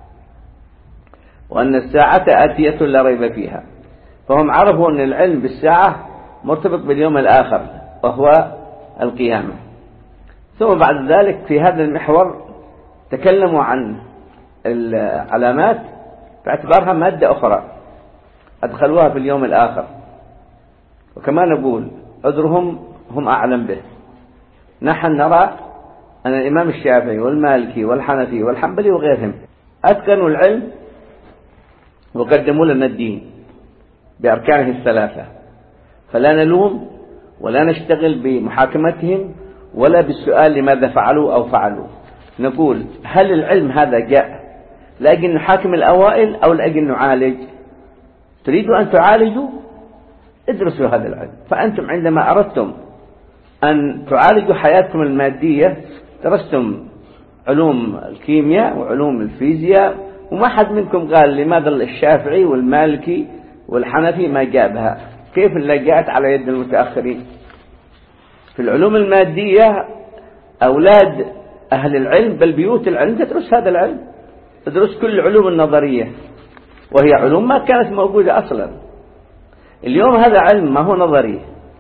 وأن الساعة آتية لا ريب فيها، فهم عرفوا أن العلم بالساعة مرتبط باليوم الآخر وهو القيامة. ثم بعد ذلك في هذا المحور تكلموا عن العلامات باعتبارها مادة أخرى أدخلوها في اليوم الآخر، وكما نقول عذرهم هم أعلم به. نحن نرى أن الإمام الشافعي والمالكي والحنفي والحنبلي وغيرهم أتقنوا العلم وقدموا لنا الدين بأركانه الثلاثة، فلا نلوم ولا نشتغل بمحاكمتهم ولا بالسؤال لماذا فعلوا أو فعلوا. نقول هل العلم هذا جاء لأجل نحاكم الأوائل أو لأجل نعالج؟ تريدوا أن تعالجوا؟ ادرسوا هذا العلم. فأنتم عندما أردتم أن تعالجوا حياتكم المادية درستم علوم الكيمياء وعلوم الفيزياء، وما حد منكم قال لماذا الشافعي والمالكي والحنفي ما جاء بها، كيف اللي جاءت على يد المتأخرين. في العلوم المادية أولاد أهل العلم بل بيوت العلم تدرس هذا العلم، تدرس كل العلوم النظرية، وهي علوم ما كانت موجودة أصلا. اليوم هذا علم ما هو نظري،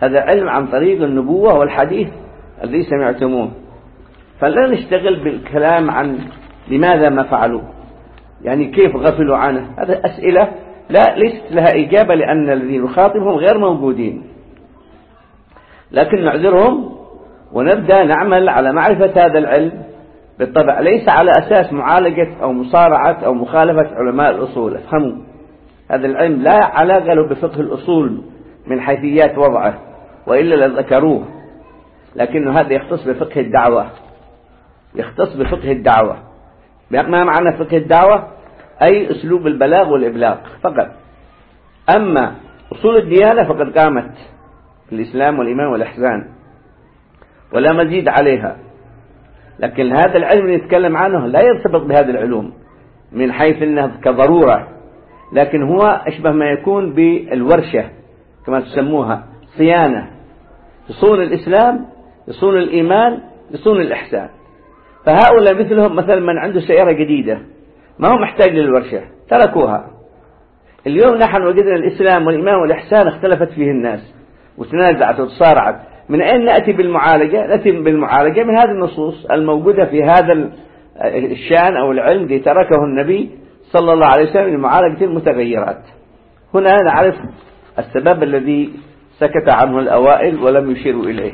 هذا علم عن طريق النبوة والحديث الذي سمعتموه. فلا نشتغل بالكلام عن لماذا ما فعلوا، يعني كيف غفلوا عنه. هذه أسئلة ليست لها إجابة، لأن الذين نخاطبهم غير موجودين. لكن نعذرهم ونبدأ نعمل على معرفة هذا العلم بالطبع، ليس على أساس معالجة أو مصارعة أو مخالفة علماء الأصول. افهموا، هذا العلم لا علاقة له بفقه الأصول من حيثيات وضعه، وإلا لذكروه، لكنه هذا يختص بفقه الدعوة، يختص بفقه الدعوة. ما معنى فقه الدعوة؟ أي أسلوب البلاغ والإبلاغ فقط. أما أصول الديانة فقد قامت في الإسلام والإيمان والإحسان ولا مزيد عليها. لكن هذا العلم اللي نتكلم عنه لا يرتبط بهذه العلوم من حيث أنه كضرورة، لكن هو أشبه ما يكون بالورشة كما تسموها، صيانة، يصون الإسلام، يصون الإيمان، يصون الإحسان. فهؤلاء مثلهم مثلا من عنده سيارة جديدة ما هو محتاج للورشة، تركوها. اليوم نحن وجدنا الإسلام والإيمان والإحسان اختلفت فيه الناس وتنازعت وتصارعت. من أين نأتي بالمعالجة؟ نأتي بالمعالجة من هذه النصوص الموجودة في هذا الشان أو العلم الذي تركه النبي صلى الله عليه وسلم لمعالجة المتغيرات. هنا نعرف السبب الذي سكت عنه الأوائل ولم يشيروا إليه.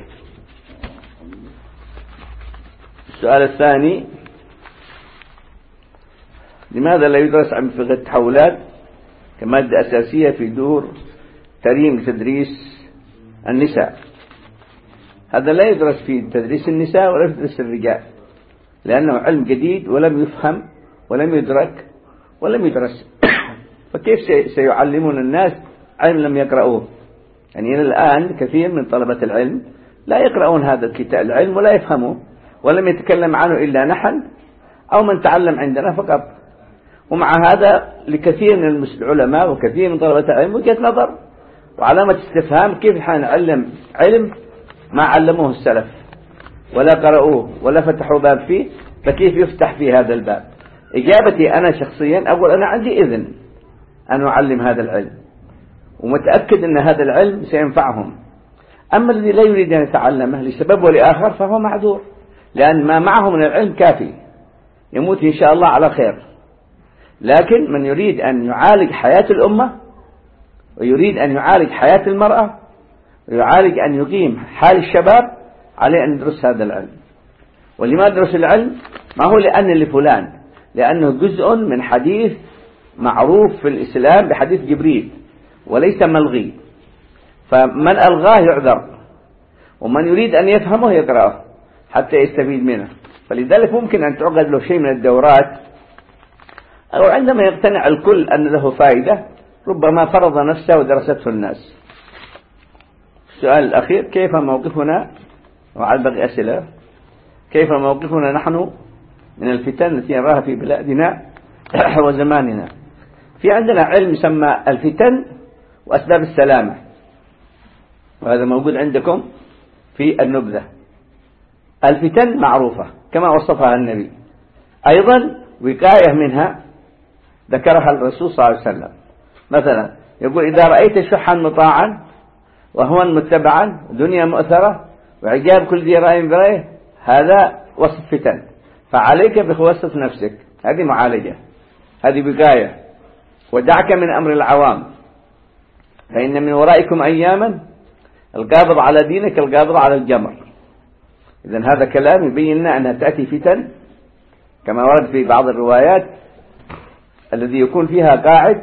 السؤال الثاني: لماذا لا يدرس عن فقه التحولات كمادة أساسية في دور تريم لتدريس النساء؟ هذا لا يدرس في تدريس النساء ولا في تدريس الرجال، لأنه علم جديد ولم يفهم ولم يدرك ولم يدرس. فكيف سيعلمون الناس علم لم يقرأوه؟ يعني إلى الآن كثير من طلبة العلم لا يقرؤون هذا الكتاب العلم ولا يفهموه، ولم يتكلم عنه إلا نحن أو من تعلم عندنا فقط. ومع هذا لكثير من العلماء وكثير من طلبة العلم وجهة نظر وعلامة استفهام: كيف حنعلم علم ما علموه السلف ولا قرأوه ولا فتحوا باب فيه، فكيف يفتح في هذا الباب؟ إجابتي أنا شخصيا أقول أنا عندي إذن أن أعلم هذا العلم، ومتأكد أن هذا العلم سينفعهم. أما الذي لا يريد أن يتعلمه لسبب ولآخر فهو معذور، لأن ما معه من العلم كافي، يموت إن شاء الله على خير. لكن من يريد أن يعالج حياة الأمة ويريد أن يعالج حياة المرأة ويعالج أن يقيم حال الشباب عليه أن يدرس هذا العلم. ولما يدرس العلم؟ ما هو لأن لفلان، لأنه جزء من حديث معروف في الإسلام بحديث جبريل وليس ملغي، فمن ألغاه يعذر، ومن يريد أن يفهمه يقرأه حتى يستفيد منه. فلذلك ممكن أن تعقد له شيء من الدورات، أو عندما يقتنع الكل أن له فائدة ربما فرض نفسه ودرسته الناس. السؤال الأخير: كيف موقفنا، وعلى بقي أسئلة، كيف موقفنا نحن من الفتن التي نراها في بلادنا وزماننا؟ في عندنا علم يسمى الفتن وأسباب السلامة، وهذا موجود عندكم في النبذة. الفتن معروفة كما وصفها النبي، أيضا وقاية منها ذكرها الرسول صلى الله عليه وسلم. مثلا يقول: إذا رأيت شحا مطاعا وهوا متبعا دنيا مؤثرة وعجاب كل ذي رأي برأيه، هذا وصف فتن، فعليك بخواصة نفسك. هذه معالجة، هذه وقاية. ودعك من أمر العوام فإن من ورائكم أياما القابض على دينك القابض على الجمر. إذن هذا كلام يبين لنا أنها تأتي فتن كما ورد في بعض الروايات الذي يكون فيها قاعد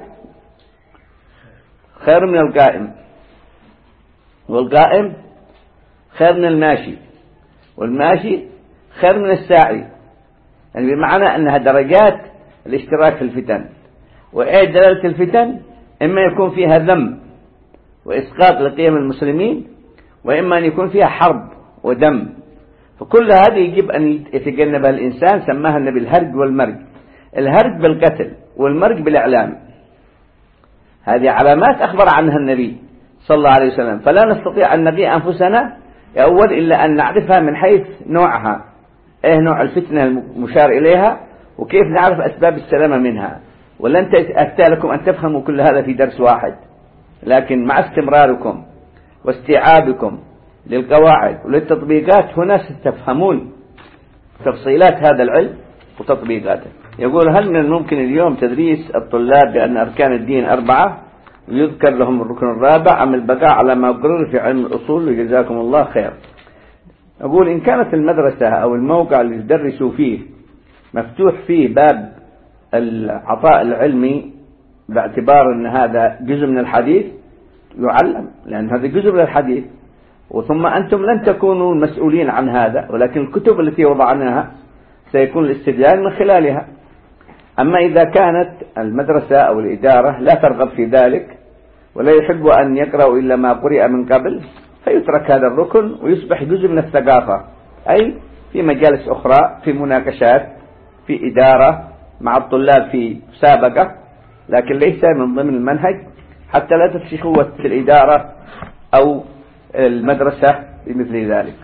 خير من القائم، والقائم خير من الماشي، والماشي خير من الساعي. يعني بمعنى أنها درجات الاشتراك في الفتن. وإيه دلالة الفتن؟ إما يكون فيها ذم وإسقاط لقيم المسلمين، وإما أن يكون فيها حرب ودم. فكل هذه يجب أن يتجنبها الإنسان. سماها النبي الهرج والمرج. الهرج بالقتل والمرج بالإعلام، هذه علامات أخبر عنها النبي صلى الله عليه وسلم. فلا نستطيع أن نبيع أنفسنا أول إلا أن نعرفها من حيث نوعها، إيه نوع الفتنة المشار إليها، وكيف نعرف أسباب السلامة منها. ولن أتى لكم أن تفهموا كل هذا في درس واحد، لكن مع استمراركم واستيعابكم للقواعد وللتطبيقات هنا ستفهمون تفصيلات هذا العلم وتطبيقاته. يقول: هل من الممكن اليوم تدريس الطلاب بأن أركان الدين 4 ويذكر لهم الركن الرابع أم البقاء على ما قرر في علم الأصول؟ وجزاكم الله خير. أقول: إن كانت المدرسة أو الموقع اللي يدرسوا فيه مفتوح فيه باب العطاء العلمي باعتبار أن هذا جزء من الحديث يعلم، لأن هذا جزء من الحديث، وثم أنتم لن تكونوا المسؤولين عن هذا، ولكن الكتب التي وضعناها سيكون الاستدلال من خلالها. أما إذا كانت المدرسة أو الإدارة لا ترغب في ذلك ولا يحب أن يقرأوا إلا ما قرئ من قبل، فيترك هذا الركن ويصبح جزء من الثقافة، أي في مجالس أخرى، في مناقشات، في إدارة مع الطلاب، في مسابقة، لكن ليس من ضمن المنهج، حتى لا تفشي قوة الإدارة أو المدرسة بمثل ذلك.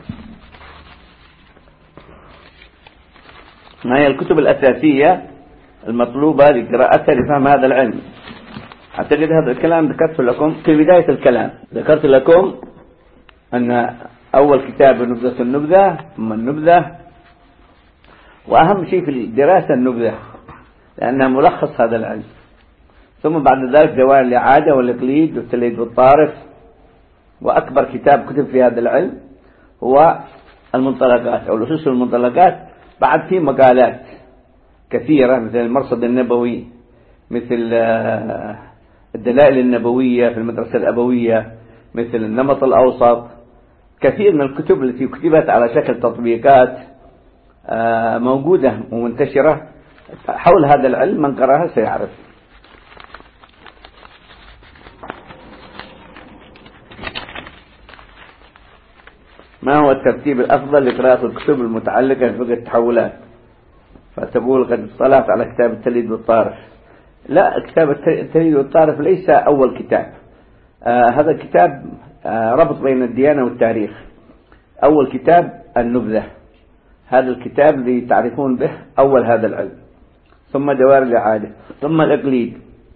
ما هي الكتب الأساسية المطلوبة لقراءتها لفهم هذا العلم؟ أعتقد هذا الكلام ذكرت لكم في بداية الكلام. ذكرت لكم أن أول كتاب نبذة النبذة، ثم النبذة، وأهم شيء في الدراسة النبذة لأنها ملخص هذا العلم، ثم بعد ذلك دوائر الإعادة والإقليد والتليد والطارف، وأكبر كتاب كتب في هذا العلم هو المنطلقات أو الأسس المنطلقات. بعد فيه مقالات كثيرة مثل المرصد النبوي، مثل الدلائل النبوية في المدرسة الأبوية، مثل النمط الأوسط، كثير من الكتب التي كتبت على شكل تطبيقات موجودة ومنتشرة حول هذا العلم، من قرأها سيعرف. ما هو الترتيب الأفضل لقراءة الكتب المتعلقة بفقه التحولات؟ فتقول: قد اطلعت على كتاب التليد والطارف. لا، كتاب التليد والطارف ليس أول كتاب. هذا الكتاب ربط بين الديانة والتاريخ. أول كتاب النبذة، هذا الكتاب الذي تعرفون به أول هذا العلم، ثم دوائر الإعادة، ثم الإقليد،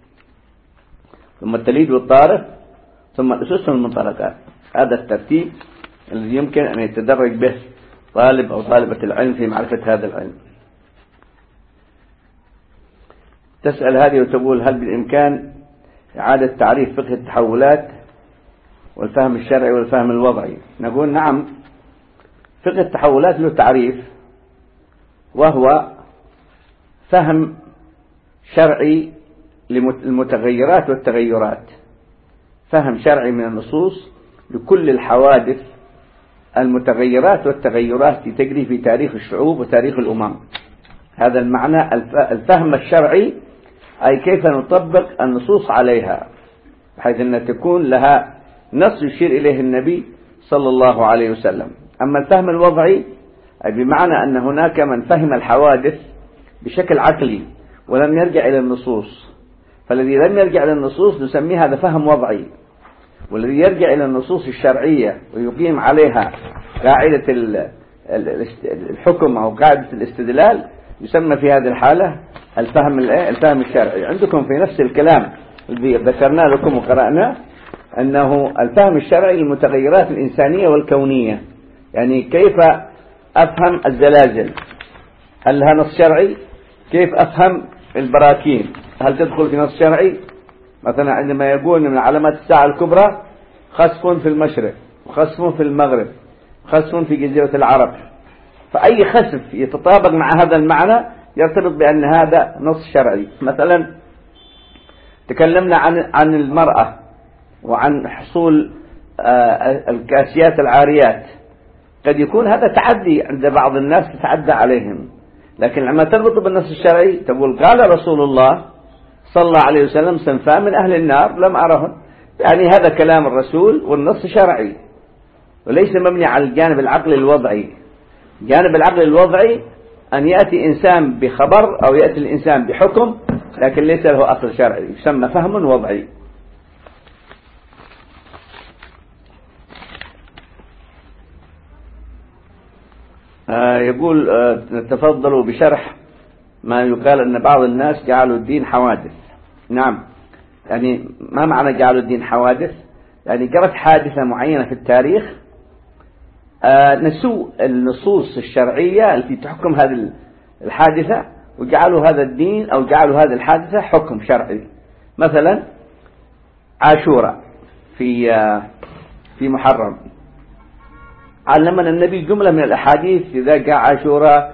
ثم التليد والطارف، ثم الأسس والمنطلقات. هذا الترتيب الذي يمكن أن يتدرج به طالب أو طالبة العلم في معرفة هذا العلم. تسأل هذه وتقول: هل بالإمكان إعادة تعريف فقه التحولات والفهم الشرعي والفهم الوضعي؟ نقول: نعم، فقه التحولات له تعريف، وهو فهم شرعي للمتغيرات والتغيرات، فهم شرعي من النصوص لكل الحوادث المتغيرات والتغيرات التي تجري في تاريخ الشعوب وتاريخ الأمم. هذا المعنى الفهم الشرعي، أي كيف نطبق النصوص عليها بحيث أن تكون لها نص يشير إليه النبي صلى الله عليه وسلم. أما الفهم الوضعي أي بمعنى أن هناك من فهم الحوادث بشكل عقلي ولم يرجع إلى النصوص، فالذي لم يرجع إلى النصوص نسميه هذا فهم وضعي، والذي يرجع إلى النصوص الشرعية ويقيم عليها قاعدة الحكم أو قاعدة الاستدلال يسمى في هذه الحالة الفهم الشرعي. عندكم في نفس الكلام الذي ذكرنا لكم وقرأنا أنه الفهم الشرعي للمتغيرات الإنسانية والكونية، يعني كيف أفهم الزلازل، هل لها نص شرعي؟ كيف أفهم البراكين، هل تدخل في نص شرعي؟ مثلا عندما يقول من علامات الساعة الكبرى خسف في المشرق وخسف في المغرب وخسف في جزيرة العرب، فأي خسف يتطابق مع هذا المعنى يرتبط بأن هذا نص شرعي. مثلا تكلمنا عن المرأة وعن حصول الكاسيات العاريات، قد يكون هذا تعدي عند بعض الناس تتعدى عليهم، لكن لما تربط بالنص الشرعي تقول: قال رسول الله صلى الله عليه وسلم: صنفان من أهل النار لم أرهن. يعني هذا كلام الرسول والنص شرعي وليس مبني على الجانب العقلي الوضعي. جانب العقل الوضعي أن يأتي إنسان بخبر أو يأتي الإنسان بحكم لكن ليس له أصل شرعي، يسمى فهم وضعي. يقول: تفضلوا بشرح ما يقال أن بعض الناس جعلوا الدين حوادث. نعم، يعني ما معنى جعلوا الدين حوادث؟ يعني قرأت حادثة معينة في التاريخ، نسوا النصوص الشرعية التي تحكم هذه الحادثة وجعلوا هذا الدين أو جعلوا هذه الحادثة حكم شرعي. مثلا عاشوراء في محرم، علمنا النبي جملة من الأحاديث: إذا جاء عاشوراء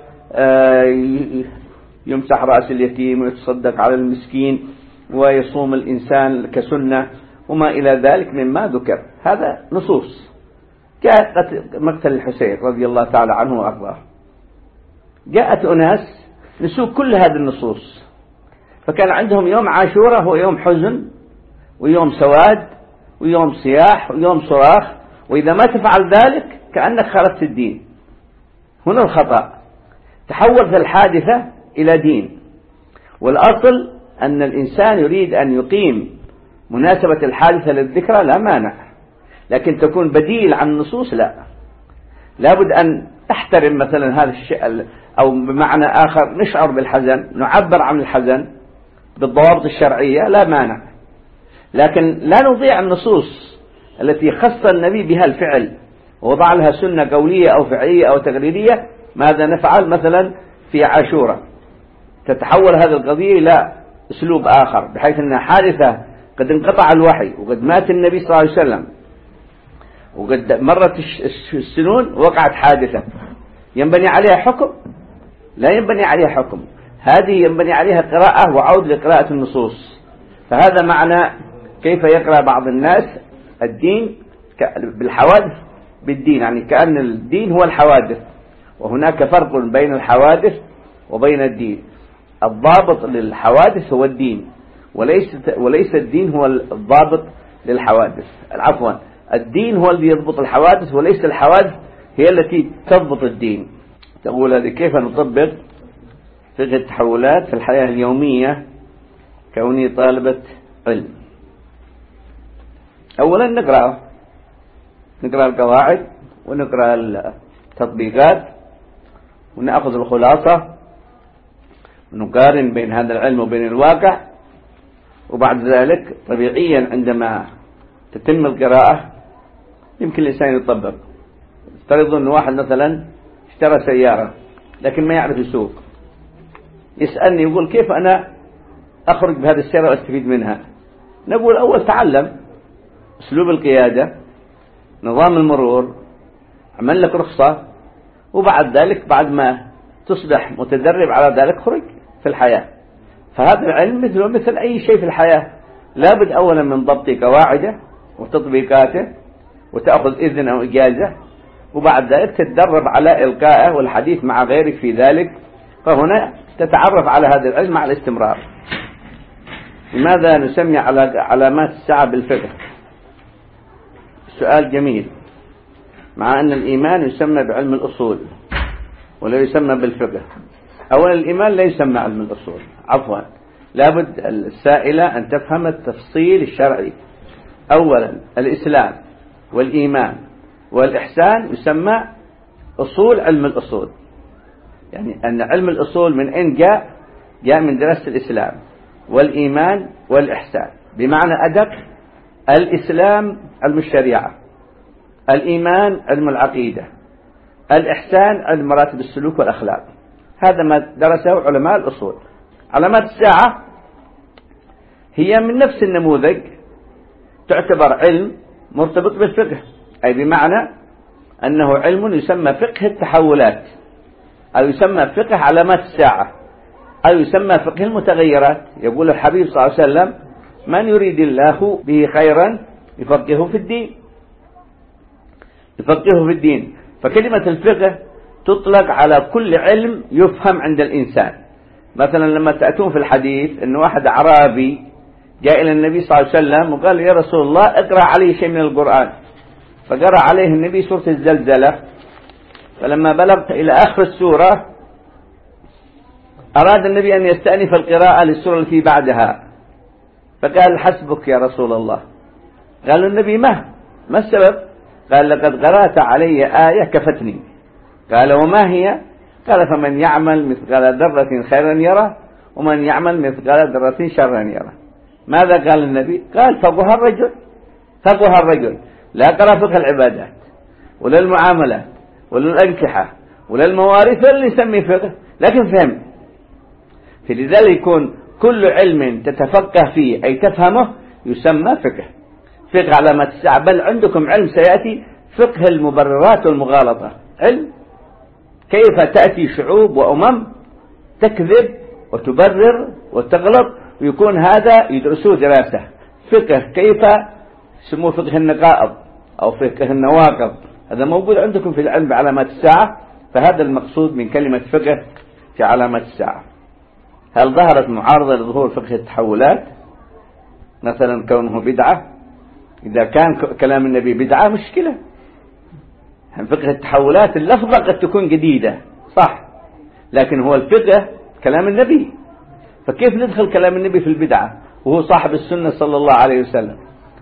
يمسح رأس اليتيم ويتصدق على المسكين ويصوم الإنسان كسنة وما إلى ذلك مما ذكر. هذا نصوص. جاء مقتل الحسين رضي الله تعالى عنه وأرضاه، جاءت أناس نسوا كل هذه النصوص، فكان عندهم يوم عاشوراء هو يوم حزن ويوم سواد ويوم صياح ويوم صراخ، وإذا ما تفعل ذلك كأنك خالفت الدين. هنا الخطأ، تحولت الحادثة إلى دين، والأصل أن الإنسان يريد أن يقيم مناسبة الحادثة للذكرى لا مانع، لكن تكون بديل عن النصوص لا. لابد أن نحترم مثلا هذا الشيء، أو بمعنى آخر نشعر بالحزن، نعبر عن الحزن بالضوابط الشرعية لا مانع، لكن لا نضيع النصوص التي خص النبي بها الفعل ووضع لها سنة قولية أو فعلية أو تقريرية. ماذا نفعل مثلا في عاشوراء؟ تتحول هذه القضية إلى أسلوب آخر، بحيث أنها حادثة قد انقطع الوحي وقد مات النبي صلى الله عليه وسلم وقد مرت السنون ووقعت حادثة ينبني عليها حكم؟ لا ينبني عليها حكم، هذه ينبني عليها قراءة وعود لقراءة النصوص. فهذا معنى كيف يقرأ بعض الناس الدين بالحوادث بالدين، يعني كأن الدين هو الحوادث، وهناك فرق بين الحوادث وبين الدين. الضابط للحوادث هو الدين، وليس الدين هو الضابط للحوادث. عفوا، الدين هو الذي يضبط الحوادث، وليس الحوادث هي التي تضبط الدين. تقول هذه كيف نطبق فقه التحولات في الحياة اليومية كوني طالبة علم؟ أولا نقرأ القواعد ونقرأ التطبيقات ونأخذ الخلاصة ونقارن بين هذا العلم وبين الواقع، وبعد ذلك طبيعيا عندما تتم القراءة يمكن الإنسان يطبق. افترضوا أن واحد مثلا اشترى سيارة لكن ما يعرف يسوق، يسألني يقول كيف أنا أخرج بهذه السيارة وأستفيد منها؟ نقول أول تعلم أسلوب القيادة، نظام المرور، عمل لك رخصة، وبعد ذلك بعد ما تصبح متدرب على ذلك خرج في الحياة. فهذا العلم مثل أي شيء في الحياة، لابد أولا من ضبط قواعده وتطبيقاته وتأخذ إذن أو إجازة، وبعد ذلك تتدرب على إلقائه والحديث مع غيرك في ذلك، فهنا تتعرف على هذا العلم مع الاستمرار. لماذا نسمي علامات الساعة بالفقه؟ سؤال جميل، مع أن الإيمان يسمى بعلم الأصول ولا يسمى بالفقه. أولا الإيمان لا يسمى علم الأصول، عفوا، لابد السائلة أن تفهم التفصيل الشرعي. أولا الإسلام والإيمان والإحسان يسمى أصول علم الأصول، يعني أن علم الأصول من أين جاء من دراسة الإسلام والإيمان والإحسان، بمعنى أدق. الإسلام علم الشريعة، الإيمان علم العقيدة، الإحسان علم مراتب السلوك والأخلاق. هذا ما درسه علماء الأصول. علامات الساعة هي من نفس النموذج، تعتبر علم مرتبط بالفقه، أي بمعنى أنه علم يسمى فقه التحولات، أو يسمى فقه علامات الساعة، أو يسمى فقه المتغيرات. يقول الحبيب صلى الله عليه وسلم: من يريد الله به خيرا يفقهه في الدين، يفقهه في الدين. فكلمة الفقه تطلق على كل علم يفهم عند الإنسان. مثلا لما تأتون في الحديث أن واحد أعرابي جاء إلى النبي صلى الله عليه وسلم وقال: يا رسول الله اقرأ علي شيء من القرآن، فقرأ عليه النبي سورة الزلزلة، فلما بلغت إلى آخر السورة أراد النبي أن يستأنف القراءة للسورة التي بعدها، فقال: حسبك يا رسول الله. قال النبي: ما السبب؟ قال: لقد قرأت علي آية كفتني. قال: وما هي؟ قال: فمن يعمل مثقال ذرة خيرا يره ومن يعمل مثقال ذرة شرا يره. ماذا قال النبي؟ قال: فقها الرجل. فقه الرجل لا قرأ فقه العبادات ولا المعاملات ولا الأنكحة ولا المواريث ولا اللي يسميه فقه، لكن فهم. فلذلك يكون كل علم تتفقه فيه أي تفهمه يسمى فقه. فقه علامات الساعة، بل عندكم علم سيأتي فقه المبررات والمغالطة، علم كيف تأتي شعوب وأمم تكذب وتبرر وتغلط، ويكون هذا يدرسوه دراسة. فقه كيف يسموه فقه النقائض أو فقه النواقض، هذا موجود عندكم في العلم بعلامات الساعة. فهذا المقصود من كلمة فقه في علامات الساعة. هل ظهرت معارضة لظهور فقه التحولات مثلا كونه بدعة؟ إذا كان كلام النبي بدعة مشكلة. فقه التحولات اللفظة قد تكون جديدة صح، لكن هو الفقه كلام النبي، فكيف ندخل كلام النبي في البدعة وهو صاحب السنة صلى الله عليه وسلم؟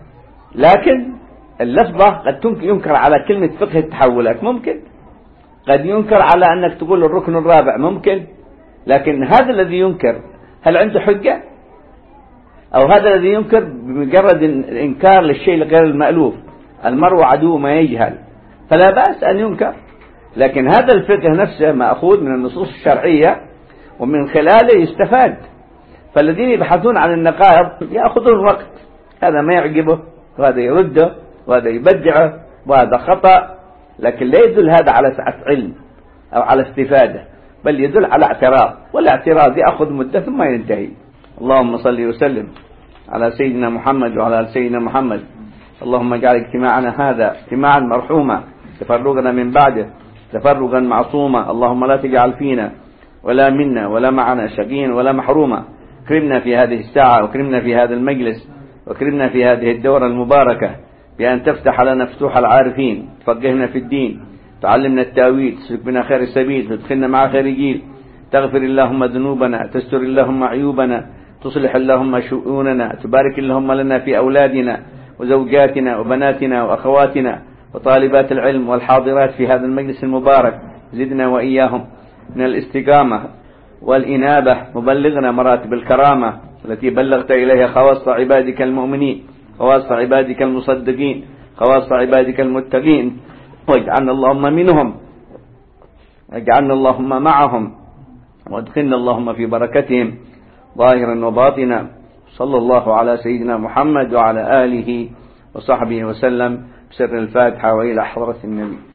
لكن اللفظة قد ينكر على كلمة فقه التحولات، ممكن قد ينكر على أنك تقول الركن الرابع، ممكن. لكن هذا الذي ينكر هل عنده حجة؟ أو هذا الذي ينكر بمجرد الإنكار للشيء غير المألوف، المرء عدو ما يجهل، فلا بأس أن ينكر. لكن هذا الفقه نفسه مأخوذ من النصوص الشرعية ومن خلاله يستفاد. فالذين يبحثون عن النقائض يأخذون وقت، هذا ما يعجبه وهذا يرده وهذا يبدعه وهذا خطأ، لكن لا يدل هذا على سعة علم أو على استفادة، بل يدل على اعتراض، والاعتراض يأخذ مدة ثم ينتهي. اللهم صل وسلم على سيدنا محمد وعلى سيدنا محمد. اللهم اجعل اجتماعنا هذا اجتماعا مرحوما، تفرغنا من بعده تفرغا معصوما. اللهم لا تجعل فينا ولا منا ولا معنا شقيا ولا محروما. اكرمنا في هذه الساعة، واكرمنا في هذا المجلس، واكرمنا في هذه الدورة المباركة بأن تفتح لنا فتوح العارفين، تفقهنا في الدين، تعلمنا التأويل، تسلك بنا خير السبيل، تدخلنا مع خير جيل، تغفر اللهم ذنوبنا، تستر اللهم عيوبنا، تصلح اللهم شؤوننا، تبارك اللهم لنا في أولادنا وزوجاتنا وبناتنا وأخواتنا وطالبات العلم والحاضرات في هذا المجلس المبارك. زدنا وإياهم من الاستقامة والإنابة، وبلغنا مراتب الكرامة التي بلغت إليها خواص عبادك المؤمنين، خواص عبادك المصدقين، خواص عبادك المتقين، واجعلنا اللهم منهم، اجعلنا اللهم معهم، وادخلنا اللهم في بركتهم ظاهرا وباطنا. صلى الله على سيدنا محمد وعلى آله وصحبه وسلم بسر الفاتحة وإلى حضرة النبي.